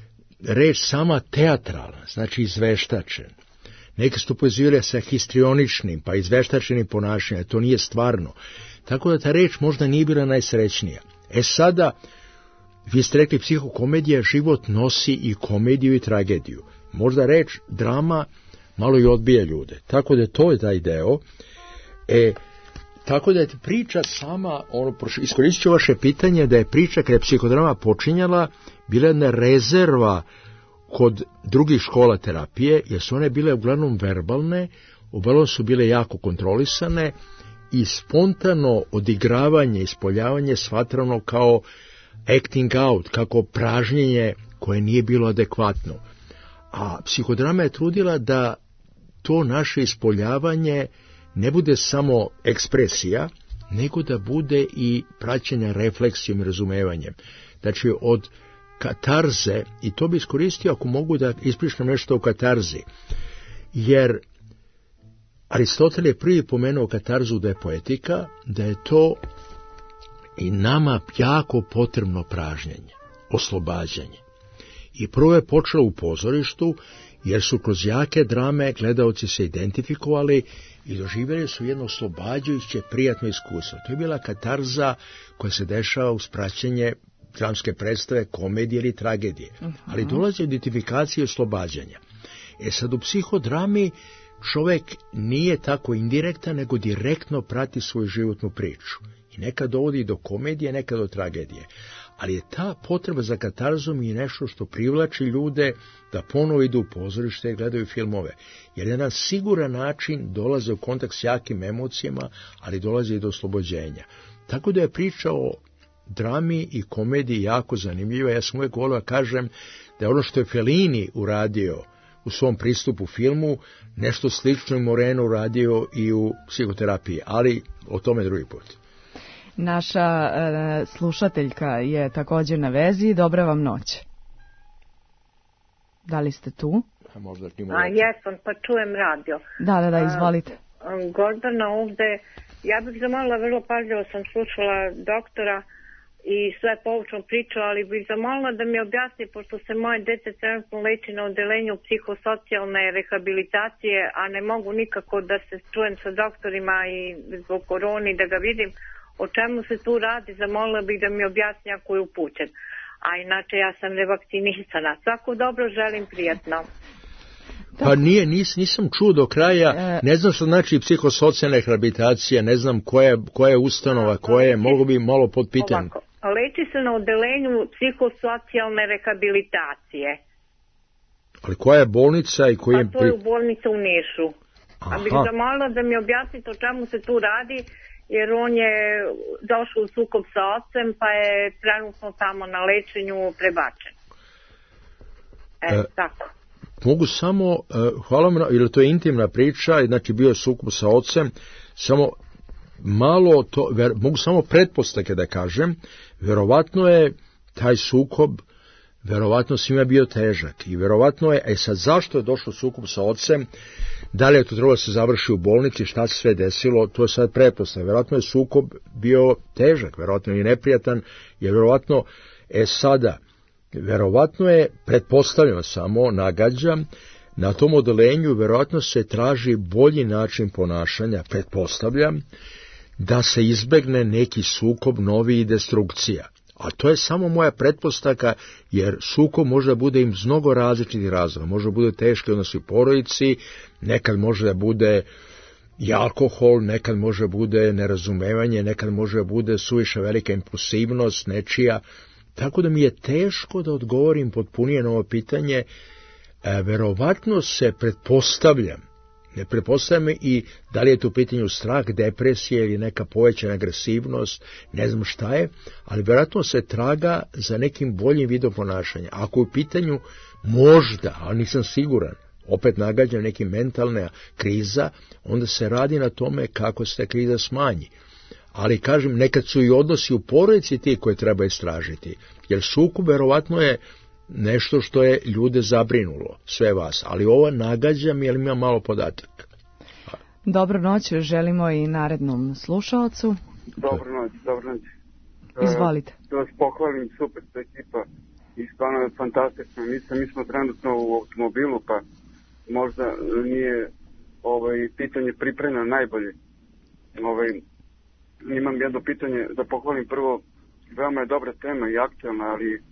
reč sama teatralna, znači izveštačen. Neki su to pozivali sa histrioničnim, pa izveštačenim ponašanjem, to nije stvarno. Tako da ta reč možda nije bila najsrećnija. E sada, vi ste rekli psihokomedija, život nosi i komediju i tragediju. Možda reč drama malo i odbija ljude. Tako da to je taj deo. E, tako da je priča sama, ono, iskoristit ću vaše pitanje, da je priča kada je psihodrama počinjala, bila jedna rezerva kod drugih škola terapije, jer su one bile uglavnom verbalne, uglavnom su bile jako kontrolisane, i spontano odigravanje, ispoljavanje shvatrano kao acting out, kako pražnjenje koje nije bilo adekvatno. A psihodrama je trudila da to naše ispoljavanje ne bude samo ekspresija, nego da bude i praćenja refleksijom i razumevanjem. Znači od katarze, i to bi iskoristio ako mogu da ispričam nešto o katarzi, jer Aristotel je prvi pomenuo katarzu da je poetika, da je to i nama jako potrebno pražnjenje, oslobađanje. I prvo je počelo u pozorištu, jer su kroz jake drame gledaoci se identifikovali i doživjeli su jedno oslobađajuće prijatno iskustvo. To je bila katarza koja se dešava uz praćenje dramske predstave, komedije ili tragedije. Uh-huh. Ali dolazi identifikacije i oslobađanja. E sad u psihodrami čovjek nije tako indirektan, nego direktno prati svoju životnu priču. I nekad dovodi do komedije, nekad do tragedije. ali je ta potreba za katarzom i nešto što privlači ljude da ponovo idu u pozorište i gledaju filmove. Jer je jedan siguran način dolaze u kontakt s jakim emocijama, ali dolaze i do oslobođenja. Tako da je priča o drami i komediji jako zanimljiva. Ja sam uvijek volio da kažem da je ono što je Fellini uradio u svom pristupu filmu, nešto slično i Moreno uradio i u psihoterapiji, ali o tome drugi put. Naša e, slušateljka je također na vezi. Dobra vam noć. Da li ste tu? A, možda A jesam, pa čujem radio. Da, da, da, izvolite. A, Gordana ovde, ja bih zamolila, vrlo pažljivo sam slušala doktora i sve poučno pričao, ali bih zamolila da mi objasni, pošto se moje dete trenutno leči na odelenju psihosocijalne rehabilitacije, a ne mogu nikako da se čujem sa doktorima i zbog koroni da ga vidim, o čemu se tu radi, zamolila bih da mi objasni ako je upućen. A inače ja sam revakcinisana. Svako dobro, želim, prijatno. Pa nije, nis, nisam čuo do kraja, ne znam što znači psihosocijalna rehabilitacija, ne znam koja, koja je ustanova, koja je, mogu bi malo pod pitanjem. Leči se na odelenju psihosocijalne rehabilitacije. Ali koja je bolnica i koji je... Pa to je u bolnica u Nišu. Aha. A bih zamolila da mi objasnite o čemu se tu radi, jer on je došao u sukob sa ocem, pa je trenutno tamo na lečenju prebačen. E, e tako. Mogu samo, uh, hvala vam, jer to je intimna priča, znači bio je sukob sa ocem, samo malo to, ver, mogu samo pretpostavke da kažem, verovatno je taj sukob, verovatno svima bio težak i verovatno je, e sad zašto je došlo sukob sa ocem, da li je to trebalo da se završi u bolnici, šta se sve desilo, to je sad pretpostavka, verovatno je sukob bio težak, verovatno je neprijatan, jer verovatno, e sada, verovatno je, pretpostavljeno samo, nagađam, na tom odelenju verovatno se traži bolji način ponašanja, pretpostavljam, da se izbegne neki sukob, novi i destrukcija. A to je samo moja pretpostavka, jer sukob može da bude im mnogo različitih razloga. Može da bude teški odnos u porodici, nekad može da bude i alkohol, nekad može da bude nerazumevanje, nekad može da bude suviše velika impulsivnost, nečija. Tako da mi je teško da odgovorim potpunije na ovo pitanje. E, verovatno se pretpostavljam, ne pretpostavljam i da li je to u pitanju strah, depresija ili neka povećana agresivnost, ne znam šta je, ali verovatno se traga za nekim boljim vidom ponašanja. Ako je u pitanju možda, ali nisam siguran, opet nagađam neki mentalna kriza, onda se radi na tome kako se ta kriza smanji. Ali, kažem, nekad su i odnosi u porodici ti koje treba istražiti, jer sukob verovatno je nešto što je ljude zabrinulo, sve vas, ali ovo nagađam jer ima malo podataka. Dobro noć, želimo i narednom slušalcu. Dobro noć, dobro noć. Izvolite. Da vas pohvalim, super ta ekipa i stvarno je fantastično. Mi, mi smo trenutno u automobilu, pa možda nije ovaj, pitanje pripremljeno najbolje. Ovaj, imam jedno pitanje da pohvalim. Prvo, veoma je dobra tema i aktualna, ali e,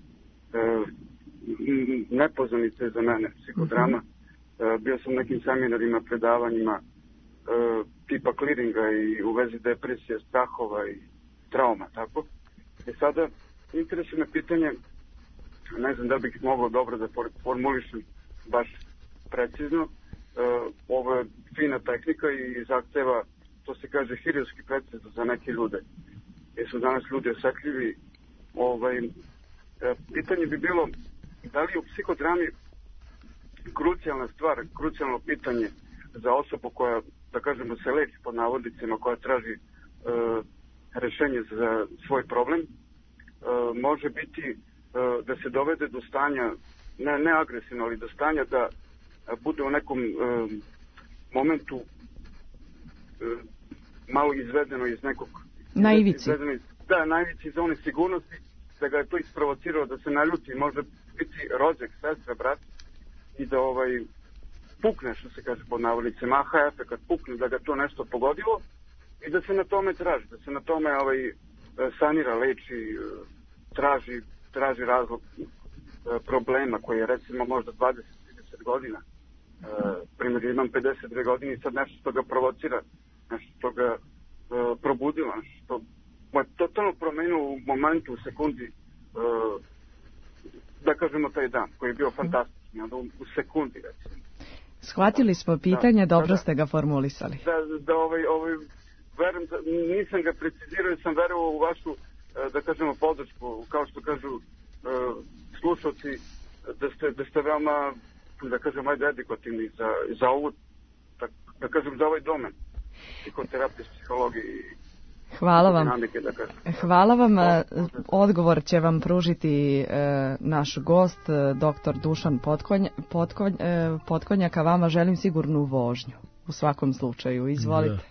nepoznanica za mene, psihodrama. Mm-hmm. E, bio sam na nekim seminarima, predavanjima e, tipa clearinga i u vezi depresije, strahova i trauma, tako. I sada, interesuje me pitanje, ne znam da bih mogao dobro da formulišem baš precizno, e, ovo je fina tehnika i zahteva, to se kaže, hirijski precizno za neke ljude, jer su danas ljudi osetljivi. Ovaj, e, pitanje bi bilo, da li je u psihodrami krucijalna stvar, krucijalno pitanje za osobu koja, da kažemo, se leči pod navodnicima, koja traži e, rešenje za svoj problem, e, može biti e, da se dovede do stanja, ne, ne agresivno, ali do stanja da bude u nekom e, momentu e, malo izvedeno iz nekog... Naivici. Iz, da, naivici iz one sigurnosti, da ga je to isprovocirao da se naljuti, može biti rođak, sestra, brat, i da ovaj pukne, što se kaže pod navodnicima, aha efekat, pukne, da ga to nešto pogodilo i da se na tome traži, da se na tome ovaj, sanira, leči, traži, traži razlog problema koji je recimo možda dvadeset do trideset godina. E, primjer, imam pedeset dve godine i sad nešto što ga provocira, nešto što ga e, probudilo, nešto što je totalno promenilo u momentu, u sekundi da kažemo taj dan, koji je bio fantastični, onda u, u sekundi, recimo. Shvatili smo pitanje, da, dobro da, ste ga formulisali. Da, da ovaj, ovaj, verujem, da, nisam ga precizirao, jer sam verovao u vašu, da kažemo, podršku, kao što kažu slušalci, da ste, da ste veoma, da kažem, ajde edukativni za, za ovu, da, da kažem, za ovaj domen psihoterapije, psihologije i Hvala vam. dinamike, da kažem. Hvala vam. Odgovor će vam pružiti e, naš gost, doktor Dušan Potkonj, Potkonj, e, Potkonjak, a vama želim sigurnu vožnju. U svakom slučaju. Izvolite. Da.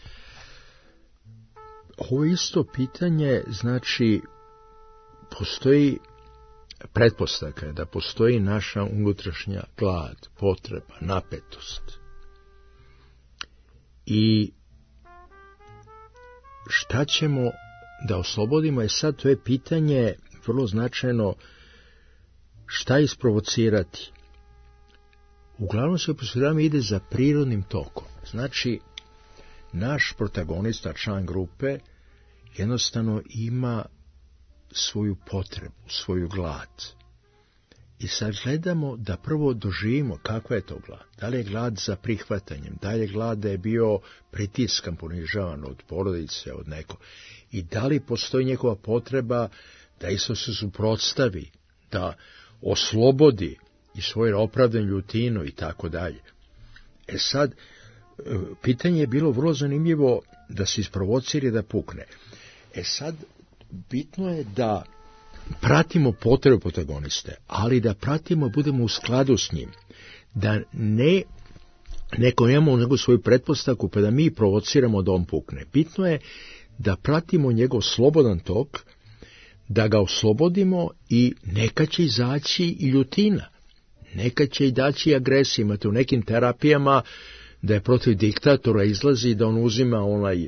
Ovo isto pitanje, znači, postoji pretpostavka da postoji naša unutrašnja glad, potreba, napetost. I šta ćemo da oslobodimo? Je sad to je pitanje vrlo značajno, šta isprovocirati. Uglavnom se uposljedama ide za prirodnim tokom. Znači, naš protagonista, član grupe, jednostavno ima svoju potrebu, svoju glad. I sad gledamo da prvo doživimo kakva je to glad. Da li je glad za prihvatanjem, da li je glad da je bio pritiskan, ponižavan od porodice, od nekog. I da li postoji njegova potreba da isto se suprotstavi, da oslobodi i svoje opravdanje ljutinu i tako dalje. E sad, pitanje je bilo vrlo zanimljivo da se isprovocira i da pukne. E sad, bitno je da pratimo potrebu protagoniste, ali da pratimo i budemo u skladu s njim. Da ne neko imamo nego svoju pretpostavku pa da mi provociramo da on pukne. Bitno je da pratimo njegov slobodan tok, da ga oslobodimo i neka će izaći i ljutina. Neka će izaći i agresija. Imate u nekim terapijama da je protiv diktatora izlazi da on uzima onaj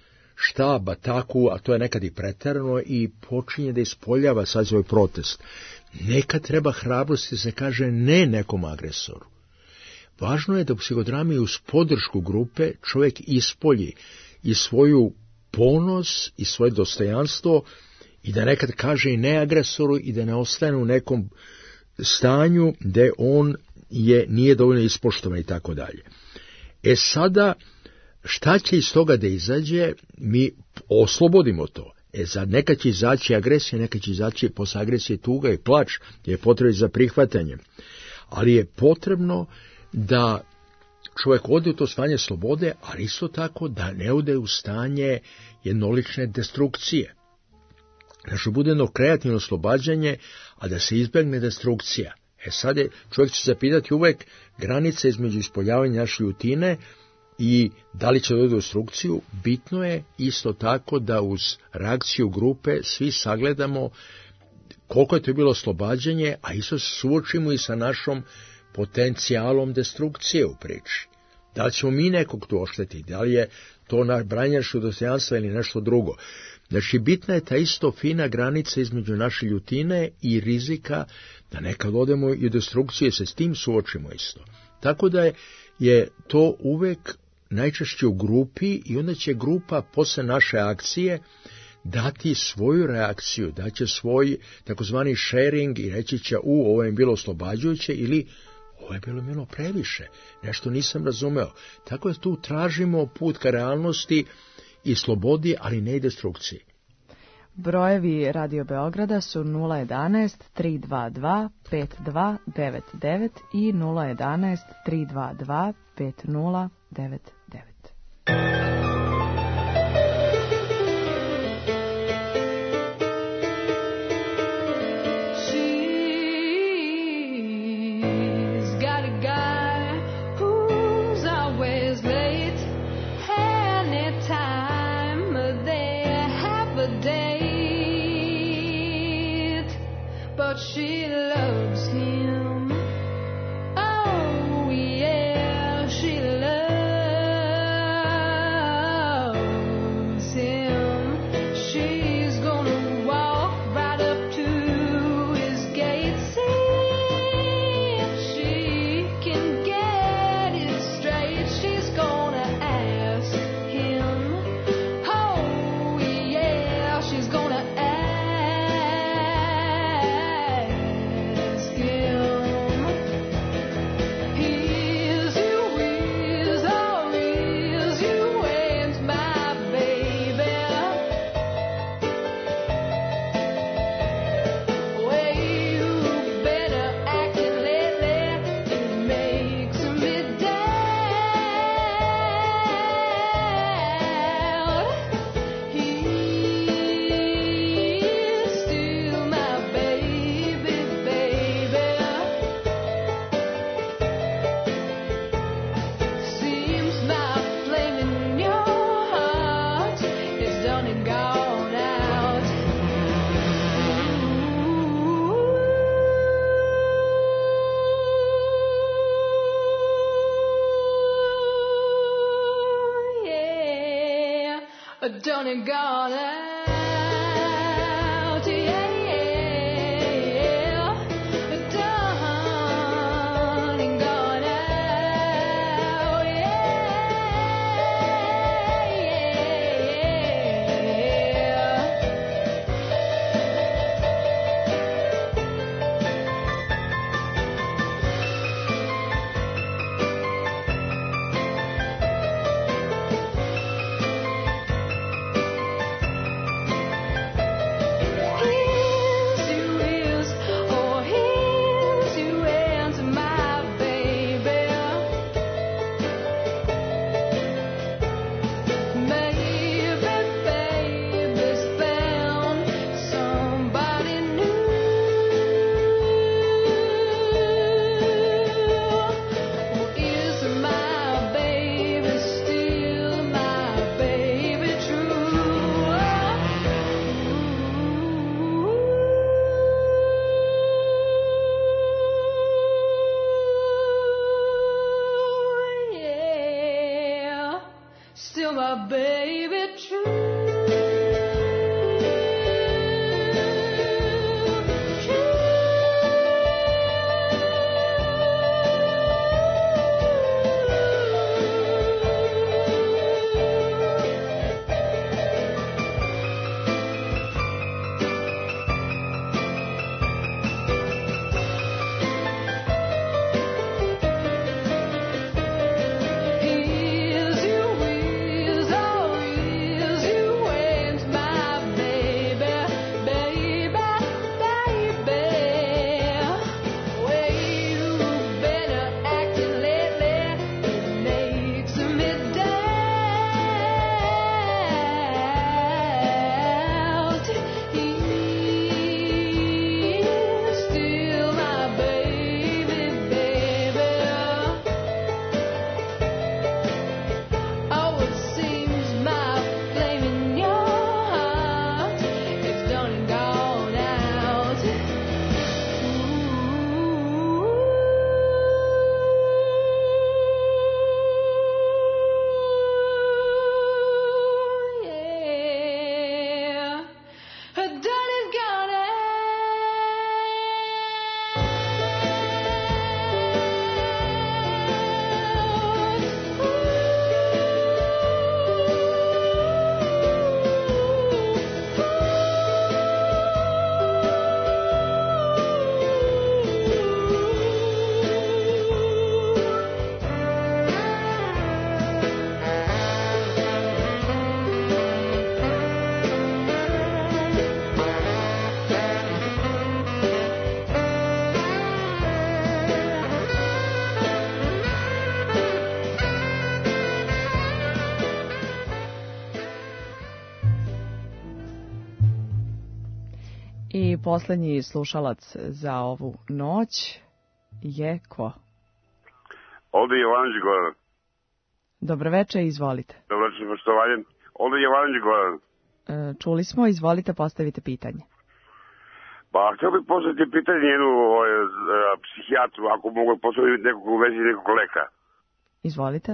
štab, ataku, a to je nekad i preterano i počinje da ispoljava sad svoj protest. Nekad treba hrabrosti da se kaže ne nekom agresoru. Važno je da u psihodrami uz podršku grupe čovjek ispolji i svoju ponos i svoje dostojanstvo i da nekad kaže i ne agresoru i da ne ostane u nekom stanju gde on je, nije dovoljno ispoštovan i tako dalje. E sada, šta će iz toga da izađe? Mi oslobodimo to. E sad, neka će izaći agresija, neka će izaći posle agresije tuga i plač, je potrebno za prihvatanje. Ali je potrebno da čovjek ode u to stanje slobode, ali isto tako da ne ode u stanje jednolične destrukcije. Znači, bude jedno kreativno oslobađanje, a da se izbjegne destrukcija. E sad je, čovjek će se zapitati uvek granica između ispoljavanja naše ljutine i da li će doći do destrukciju. Bitno je isto tako da uz reakciju grupe svi sagledamo koliko je to bilo oslobađanje, a isto se suočimo i sa našom potencijalom destrukcije u priči. Da li ćemo mi nekog tu oštetiti, da li je to naš branjenje dostojanstva ili nešto drugo. Znači, bitna je ta isto fina granica između naše ljutine i rizika da nekad odemo i u destrukciju, se s tim suočimo isto. Tako da je, je to uvek najčešće u grupi i onda će grupa posle naše akcije dati svoju reakciju, daće svoj takozvani sharing i reći će u, ovo je bilo oslobađajuće ili ovo je bilo bilo previše, nešto nisam razumeo. Tako da tu tražimo put ka realnosti i slobodi, ali ne i destrukciji. Brojevi Radio Beograda su nula jedanaest tri dva dva pet dva devet devet i nula jedanaest tri dva dva pet nula devet devet. She loves him. Oh, yeah, she loves done and gone out, yeah. I posljednji slušalac za ovu noć je ko? Ovdje je Jovanović Goran. Dobro večer, izvolite. Dobro večer, poštovanje. Ovdje je Jovanović Goran. E, čuli smo, izvolite, postavite pitanje. Pa, htio bih postaviti pitanje jednu ovaj, psihijatru, ako mogu postaviti nekog u vezi nekog leka. Izvolite.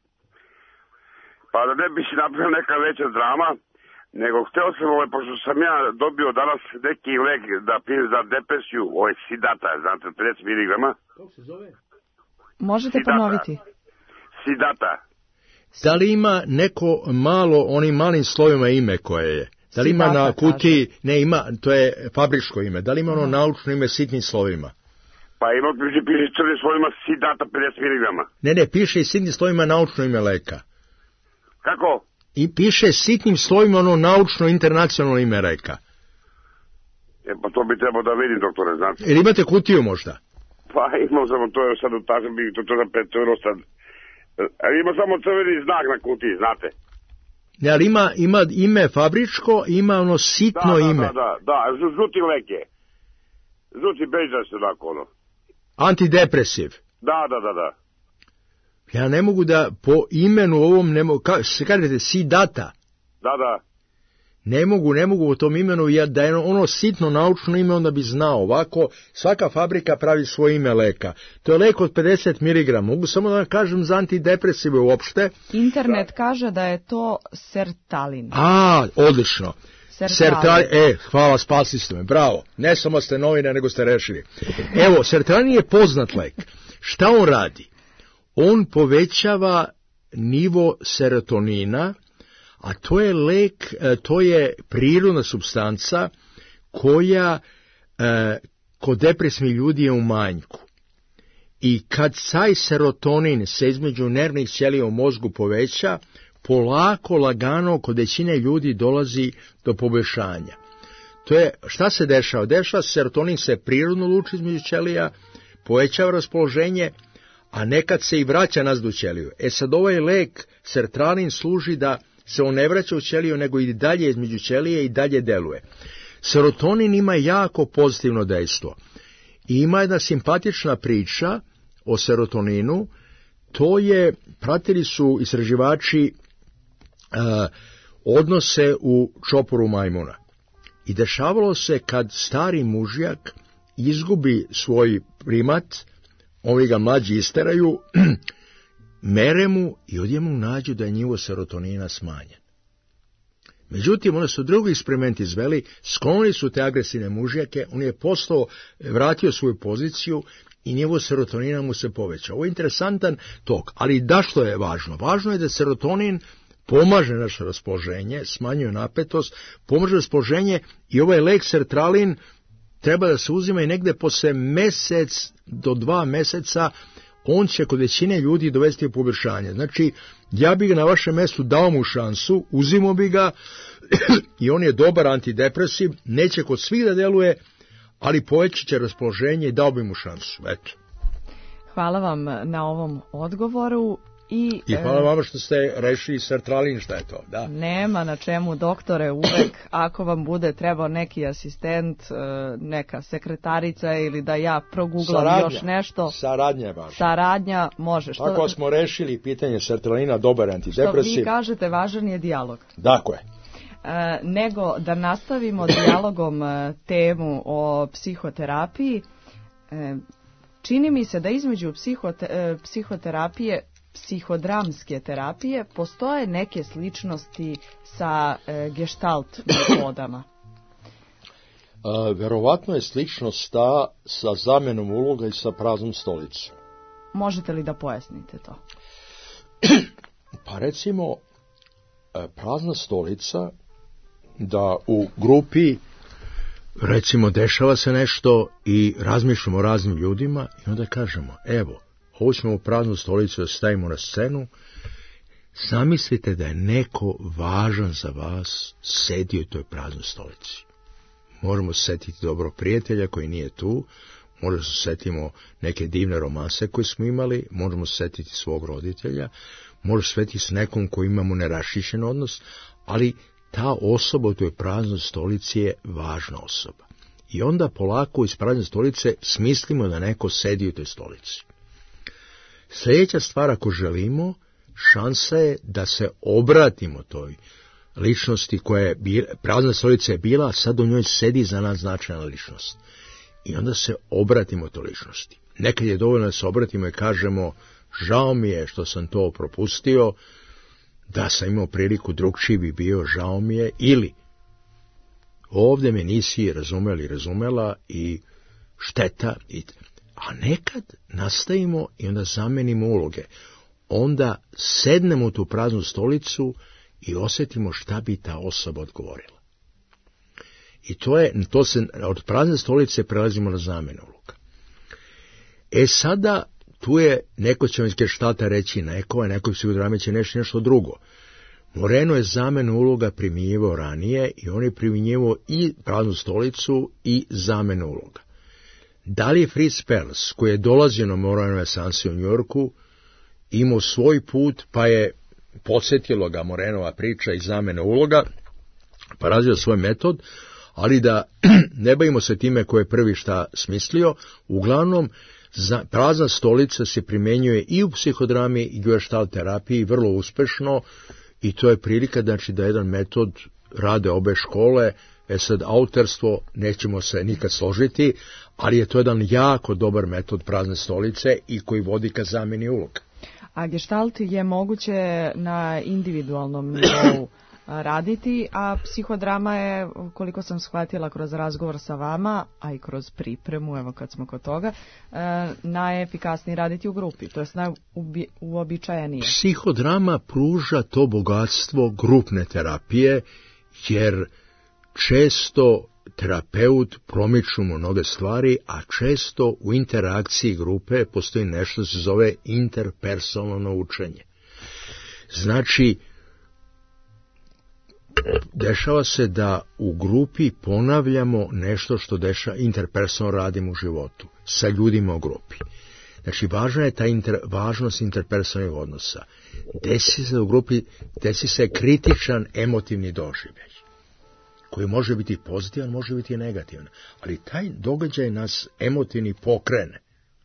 Pa da ne bi si napravila neka veća drama, nego htio sam, ovaj, pošto sam ja dobio danas neki lek da pijem za depresiju, ovaj Sidata, znate, pedeset miligrama. Kako se zove? Možete Sidata. ponoviti. Sidata. Da li ima neko malo, onim malim slovima ime koje je? Da li ima Sidata, na kutiji, kaže. ne ima, to je fabričko ime, da li ima ono naučno ime sitnim slovima? Pa ima, piše, piše crnim slovima Sidata pedeset miligrama. Ne, ne, piše sitnim slovima naučno ime leka. Kako? I piše sitnim slovima ono naučno internacionalno ime leka. E, pa to bi trebao da vidim, doktore, znate. Ili imate kutiju možda? Pa imao sam to sad u tažem, to, to za pet euro sad. Ali ima samo crveni znak na kutiji, znate. Ne, ali ima, ima ime fabričko, ima ono sitno da, da, ime. Da, da, da, da, žuti lek je. Žuti bežas je tako ono. Antidepresiv. Da, da, da, da. Ja ne mogu da po imenu ovom, ne mogu, ka, se kažete Sidata. Da, da. ne mogu, ne mogu u tom imenu, ja, da je ono sitno naučno ime, onda bi znao. Ovako, svaka fabrika pravi svoje ime leka. To je lek od pedeset miligrama. Mogu samo da kažem za antidepresive uopšte. Internet kaže da je to sertalin. A, odlično. Sertalin. Sertalin, e, hvala, spasili ste me, bravo. Ne samo ste novine, nego ste rešili. Evo, sertalin je poznat lek. Šta on radi? On povećava nivo serotonina, a to je lek, to je prirodna supstanca koja e, kod depresivnih ljudi je u manjku. I kad taj serotonin se između nervnih ćelija u mozgu poveća, polako, lagano kod većine ljudi dolazi do poboljšanja. To je, šta se dešava? Dešava se, serotonin se prirodno luči između ćelija, povećava raspoloženje, a nekad se i vraća nazad u ćeliju. E sad ovaj lek, sertralin, služi da se on ne vraća u ćeliju, nego i dalje između ćelije i dalje deluje. Serotonin ima jako pozitivno dejstvo. I ima jedna simpatična priča o serotoninu, to je, pratili su istraživači uh, odnose u čoporu majmuna. I dešavalo se kad stari mužjak izgubi svoj primat, ovi ga mlađi isteraju, mere mu i odjednom nađu da je nivo serotonina smanjen. Međutim, onda su drugi eksperimenti izveli, sklonili su te agresivne mužjake, on je postao, vratio svoju poziciju i nivo serotonina mu se poveća. Ovo je interesantan tok, ali da što je važno? Važno je da serotonin pomaže naše raspoloženje, smanjuje napetost, pomaže raspoloženje i ovaj lek sertralin treba da se uzima i negde posle mesec do dva meseca, on će kod većine ljudi dovesti u poboljšanje. Znači, ja bih ga na vašem mestu dao mu šansu, uzimo bi ga i on je dobar antidepresiv, neće kod svih da deluje, ali povećat će raspoloženje i dao bi mu šansu. Eto. Hvala vam na ovom odgovoru. I, I hvala vama što ste rešili sertralin, šta je to, da? Nema na čemu, doktore, uvek ako vam bude trebao neki asistent, neka sekretarica ili da ja proguglam saradnja, još nešto. Saradnja je važna. Saradnja može. Što, Tako smo rešili pitanje sertralina, dobar antidepresiv. Što vi kažete, važan je dijalog. Dakle. E, nego da nastavimo dijalogom temu o psihoterapiji, e, čini mi se da između psihote, e, psihoterapije psihodramske terapije postoje neke sličnosti sa e, gestalt metodama. E, verovatno je sličnost ta sa zamenom uloga i sa praznom stolicom. Možete li da pojasnite to? Pa recimo, prazna stolica, da u grupi recimo dešava se nešto i razmišljamo o raznim ljudima i onda kažemo, evo, ovo ćemo u praznu stolicu da stavimo na scenu, zamislite da je neko važan za vas sedio u toj praznoj stolici. Možemo se setiti dobro prijatelja koji nije tu, možemo se setimo neke divne romanse koje smo imali, možemo se setiti svog roditelja, možemo se setiti s nekom koji imamo neraščišćen odnos, ali ta osoba u toj praznoj stolici je važna osoba. I onda polako iz prazne stolice smislimo da neko sedi u toj stolici. Sljedeća stvar, ako želimo, šansa je da se obratimo toj ličnosti koja je bila, prazna stolica je bila, a sad u njoj sedi za nas značajna ličnost. I onda se obratimo toj ličnosti. Nekad je dovoljno da se obratimo i kažemo, žao mi je što sam to propustio, da sam imao priliku, drugčiji bi bio, žao mi je, ili ovdje me nisi razumeli, razumela i šteta. I a nekad nastavimo i onda zamenimo uloge. Onda sednemo u tu praznu stolicu i osjetimo šta bi ta osoba odgovorila. I to je, to se, od prazne stolice prelazimo na zamenu uloga. E sada, tu je, neko će vam iz geštata reći neko, a neko psihodrame će nešto, nešto drugo. Moreno je zamenu uloga primjenjivao ranije i on je primjenjivao i praznu stolicu i zamenu uloga. Da li je Fritz Perls, koji je dolazio na Morenove seanse u Njorku, imao svoj put, pa je podsjetilo ga Morenova priča i zamene uloga, pa razvio svoj metod, ali da ne bavimo se time ko je prvi šta smislio, uglavnom za, prazna stolica se primjenjuje i u psihodrami i gestalt terapiji vrlo uspešno i to je prilika znači, da jedan metod e, rade obe škole. E sad, autorstvo nećemo se nikad složiti, ali je to jedan jako dobar metod prazne stolice i koji vodi ka zamjeni uloga. A gestalt je moguće na individualnom nivou raditi, a psihodrama je, koliko sam shvatila kroz razgovor sa vama, a i kroz pripremu, evo kad smo kod toga, najefikasnije raditi u grupi, to je najuobičajenije. Psihodrama pruža to bogatstvo grupne terapije, jer često terapeut promiču mu mnoge stvari, a često u interakciji grupe postoji nešto se zove interpersonalno učenje. Znači, dešava se da u grupi ponavljamo nešto što dešava, interpersonalno radimo u životu, sa ljudima u grupi. Znači, važna je ta inter, važnost interpersonalnih odnosa. Desi se u grupi, desi se kritičan emotivni doživljaj, koji može biti pozitivan, može biti i negativan, ali taj događaj nas emotivni pokrene.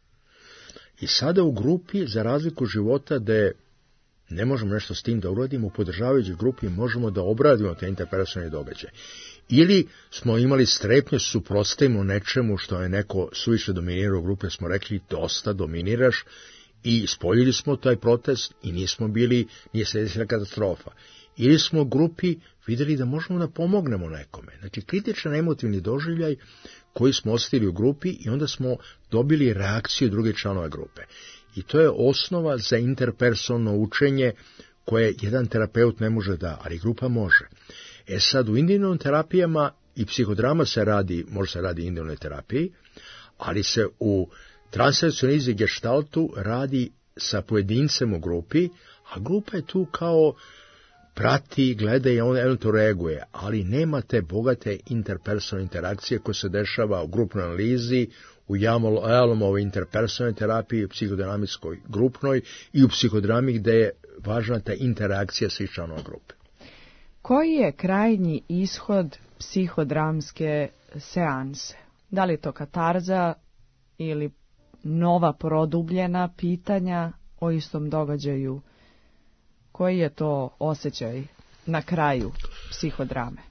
I sada u grupi, za razliku života, da ne možemo nešto s tim da uradimo, u podržavajućoj grupi možemo da obradimo te interpersonalne događaje. Ili smo imali strepnju, suprotstavimo nečemu što je neko suviše dominirao u grupi, smo rekli dosta dominiraš i ispoljili smo taj protest i nismo bili, nije se desila katastrofa. Ili smo u grupi vidjeli da možemo da pomognemo nekome. Znači, kritičan emotivni doživljaj koji smo ostavili u grupi i onda smo dobili reakciju druge članove grupe. I to je osnova za interpersonalno učenje koje jedan terapeut ne može da, ali grupa može. E sad, u individualnim terapijama i psihodrama se radi, može se radi individualnoj terapiji, ali se u transakcionalizi gestaltu radi sa pojedincem u grupi, a grupa je tu kao prati, gleda i on eventualno reaguje, ali nema te bogate interpersonalne interakcije koje se dešava u grupnoj analizi, u Jalomovoj interpersonalnoj terapiji, u psihodinamičkoj grupnoj i u psihodrami gde je važna ta interakcija sa članova grupe. Koji je krajnji ishod psihodramske seanse? Da li je to katarza ili nova produbljena pitanja o istom događaju? Koji je to osjećaj na kraju psihodrame?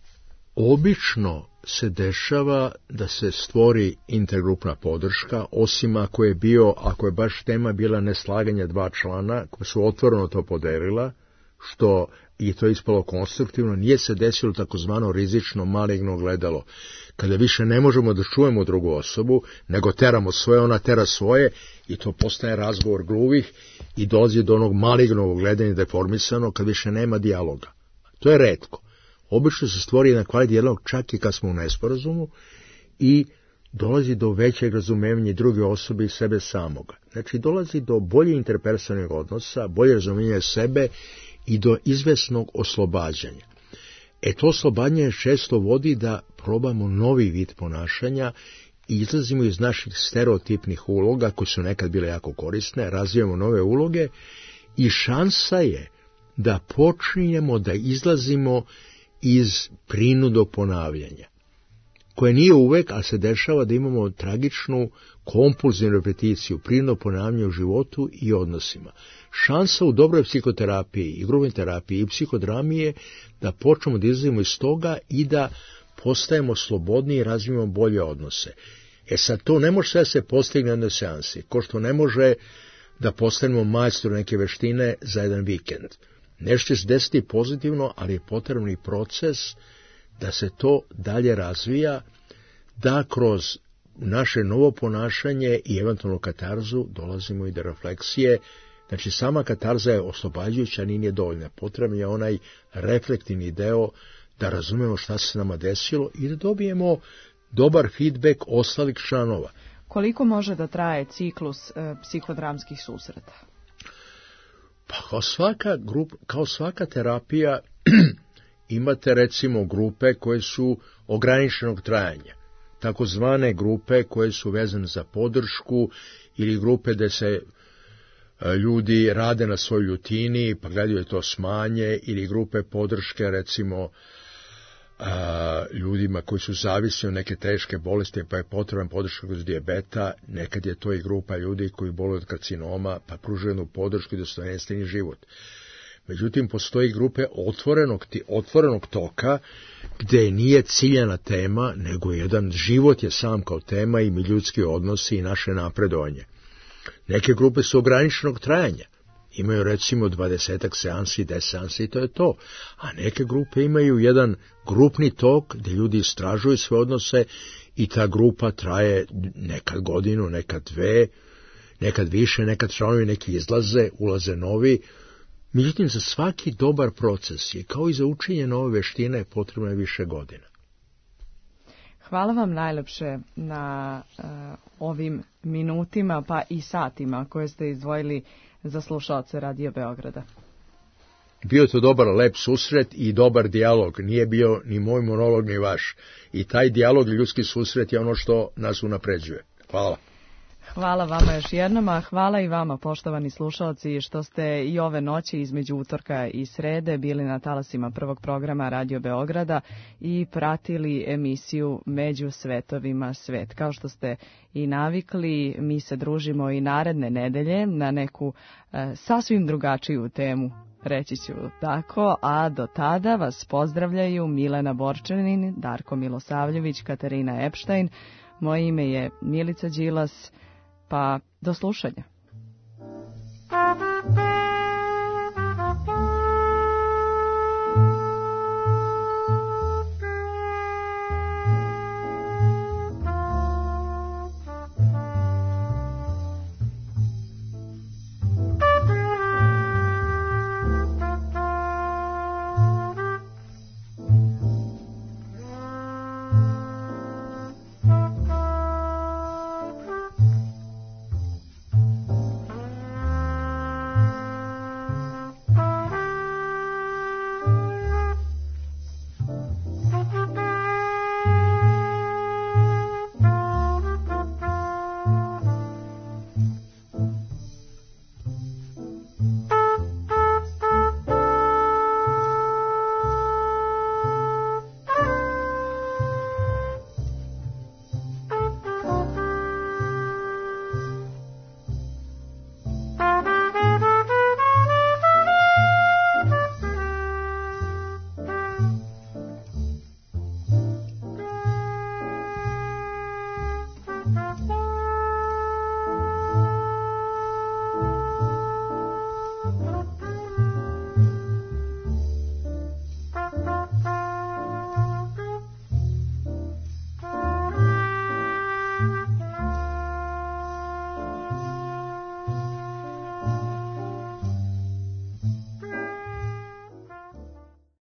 Obično se dešava da se stvori intergrupna podrška, osim ako je bio, ako je baš tema bila neslaganja dva člana, koja su otvoreno to podelila, što i to je ispalo konstruktivno, nije se desilo takozvano rizično maligno gledalo, kada više ne možemo da čujemo drugu osobu, nego teramo svoje, ona tera svoje, i to postaje razgovor gruvih i dolazi do onog malignog gledanja deformisano, kad više nema dijaloga. To je retko. Obično se stvori jedan kvalitet dijalog čak i kad smo u nesporazumu i dolazi do većeg razumevanja druge osobe i sebe samoga. Znači, dolazi do bolje interpersonalnih odnosa, bolje razumevanja sebe i do izvesnog oslobađanja. E to oslobađanje često vodi da probamo novi vid ponašanja i izlazimo iz naših stereotipnih uloga, koje su nekad bile jako korisne, razvijamo nove uloge i šansa je da počinjemo da izlazimo iz prinudog ponavljanja, koje nije uvek, a se dešava da imamo tragičnu kompulzivnu repeticiju, prinudno ponavljanje u životu i odnosima. Šansa u dobroj psihoterapiji i grupnoj terapiji i psihodrami je da počnemo da izlazimo iz toga i da postajemo slobodniji i razvijemo bolje odnose. E sad, to ne može sve se postigne na jednoj seansi, ko što ne može da postanemo majstori neke veštine za jedan vikend. Nešto će se desiti pozitivno, ali je potrebni proces da se to dalje razvija, da kroz naše novo ponašanje i eventualno katarzu dolazimo i do refleksije. Znači, sama katarza je oslobađajuća, nije dovoljna. Potreban je onaj reflektivni deo da razumemo šta se nama desilo i da dobijemo dobar feedback ostalih članova. Koliko može da traje ciklus e, psihodramskih susreta? Pa kao svaka, grup, kao svaka terapija imate recimo grupe koje su ograničenog trajanja, takozvane grupe koje su vezane za podršku ili grupe gde se ljudi rade na svojoj rutini pa gledaju da to smanje, ili grupe podrške recimo a, ljudima koji su zavisni od neke teške bolesti pa je potreban podrška kroz dijabeta. Nekad je to i grupa ljudi koji boluju od karcinoma pa pružaju jednu podršku i dostojanstveni život. Međutim, postoji grupe otvorenog, otvorenog toka, gde nije ciljana tema, nego jedan život je sam kao tema i mi ljudski odnosi i naše napredovanje. Neke grupe su ograničenog trajanja. Imaju recimo dvadesetak seansi, deset seansi i to je to. A neke grupe imaju jedan grupni tok gde ljudi istražuju sve odnose i ta grupa traje nekad godinu, nekad dve, nekad više, nekad članovi neki izlaze, ulaze novi. Međutim, za svaki dobar proces je, kao i za učenje nove veštine, potrebno je više godina. Hvala vam najlepše na uh, ovim minutima pa i satima koje ste izdvojili za slušaoce Radio Beograda. Bio to dobar, lep susret i dobar dijalog. Nije bio ni moj monolog, ni vaš. I taj dijalog i ljudski susret je ono što nas unapređuje. Hvala. Hvala vama još jednom, a hvala i vama, poštovani slušalci, što ste i ove noći između utorka i srede bili na talasima prvog programa Radio Beograda i pratili emisiju Među svetovima svet. Kao što ste i navikli, mi se družimo i naredne nedelje na neku e, sasvim drugačiju temu, reći ću tako, a do tada vas pozdravljaju Milena Borčanin, Darko Milosavljević, Katarina Epštajn, moje ime je Milica Đilas, pa do slušanja.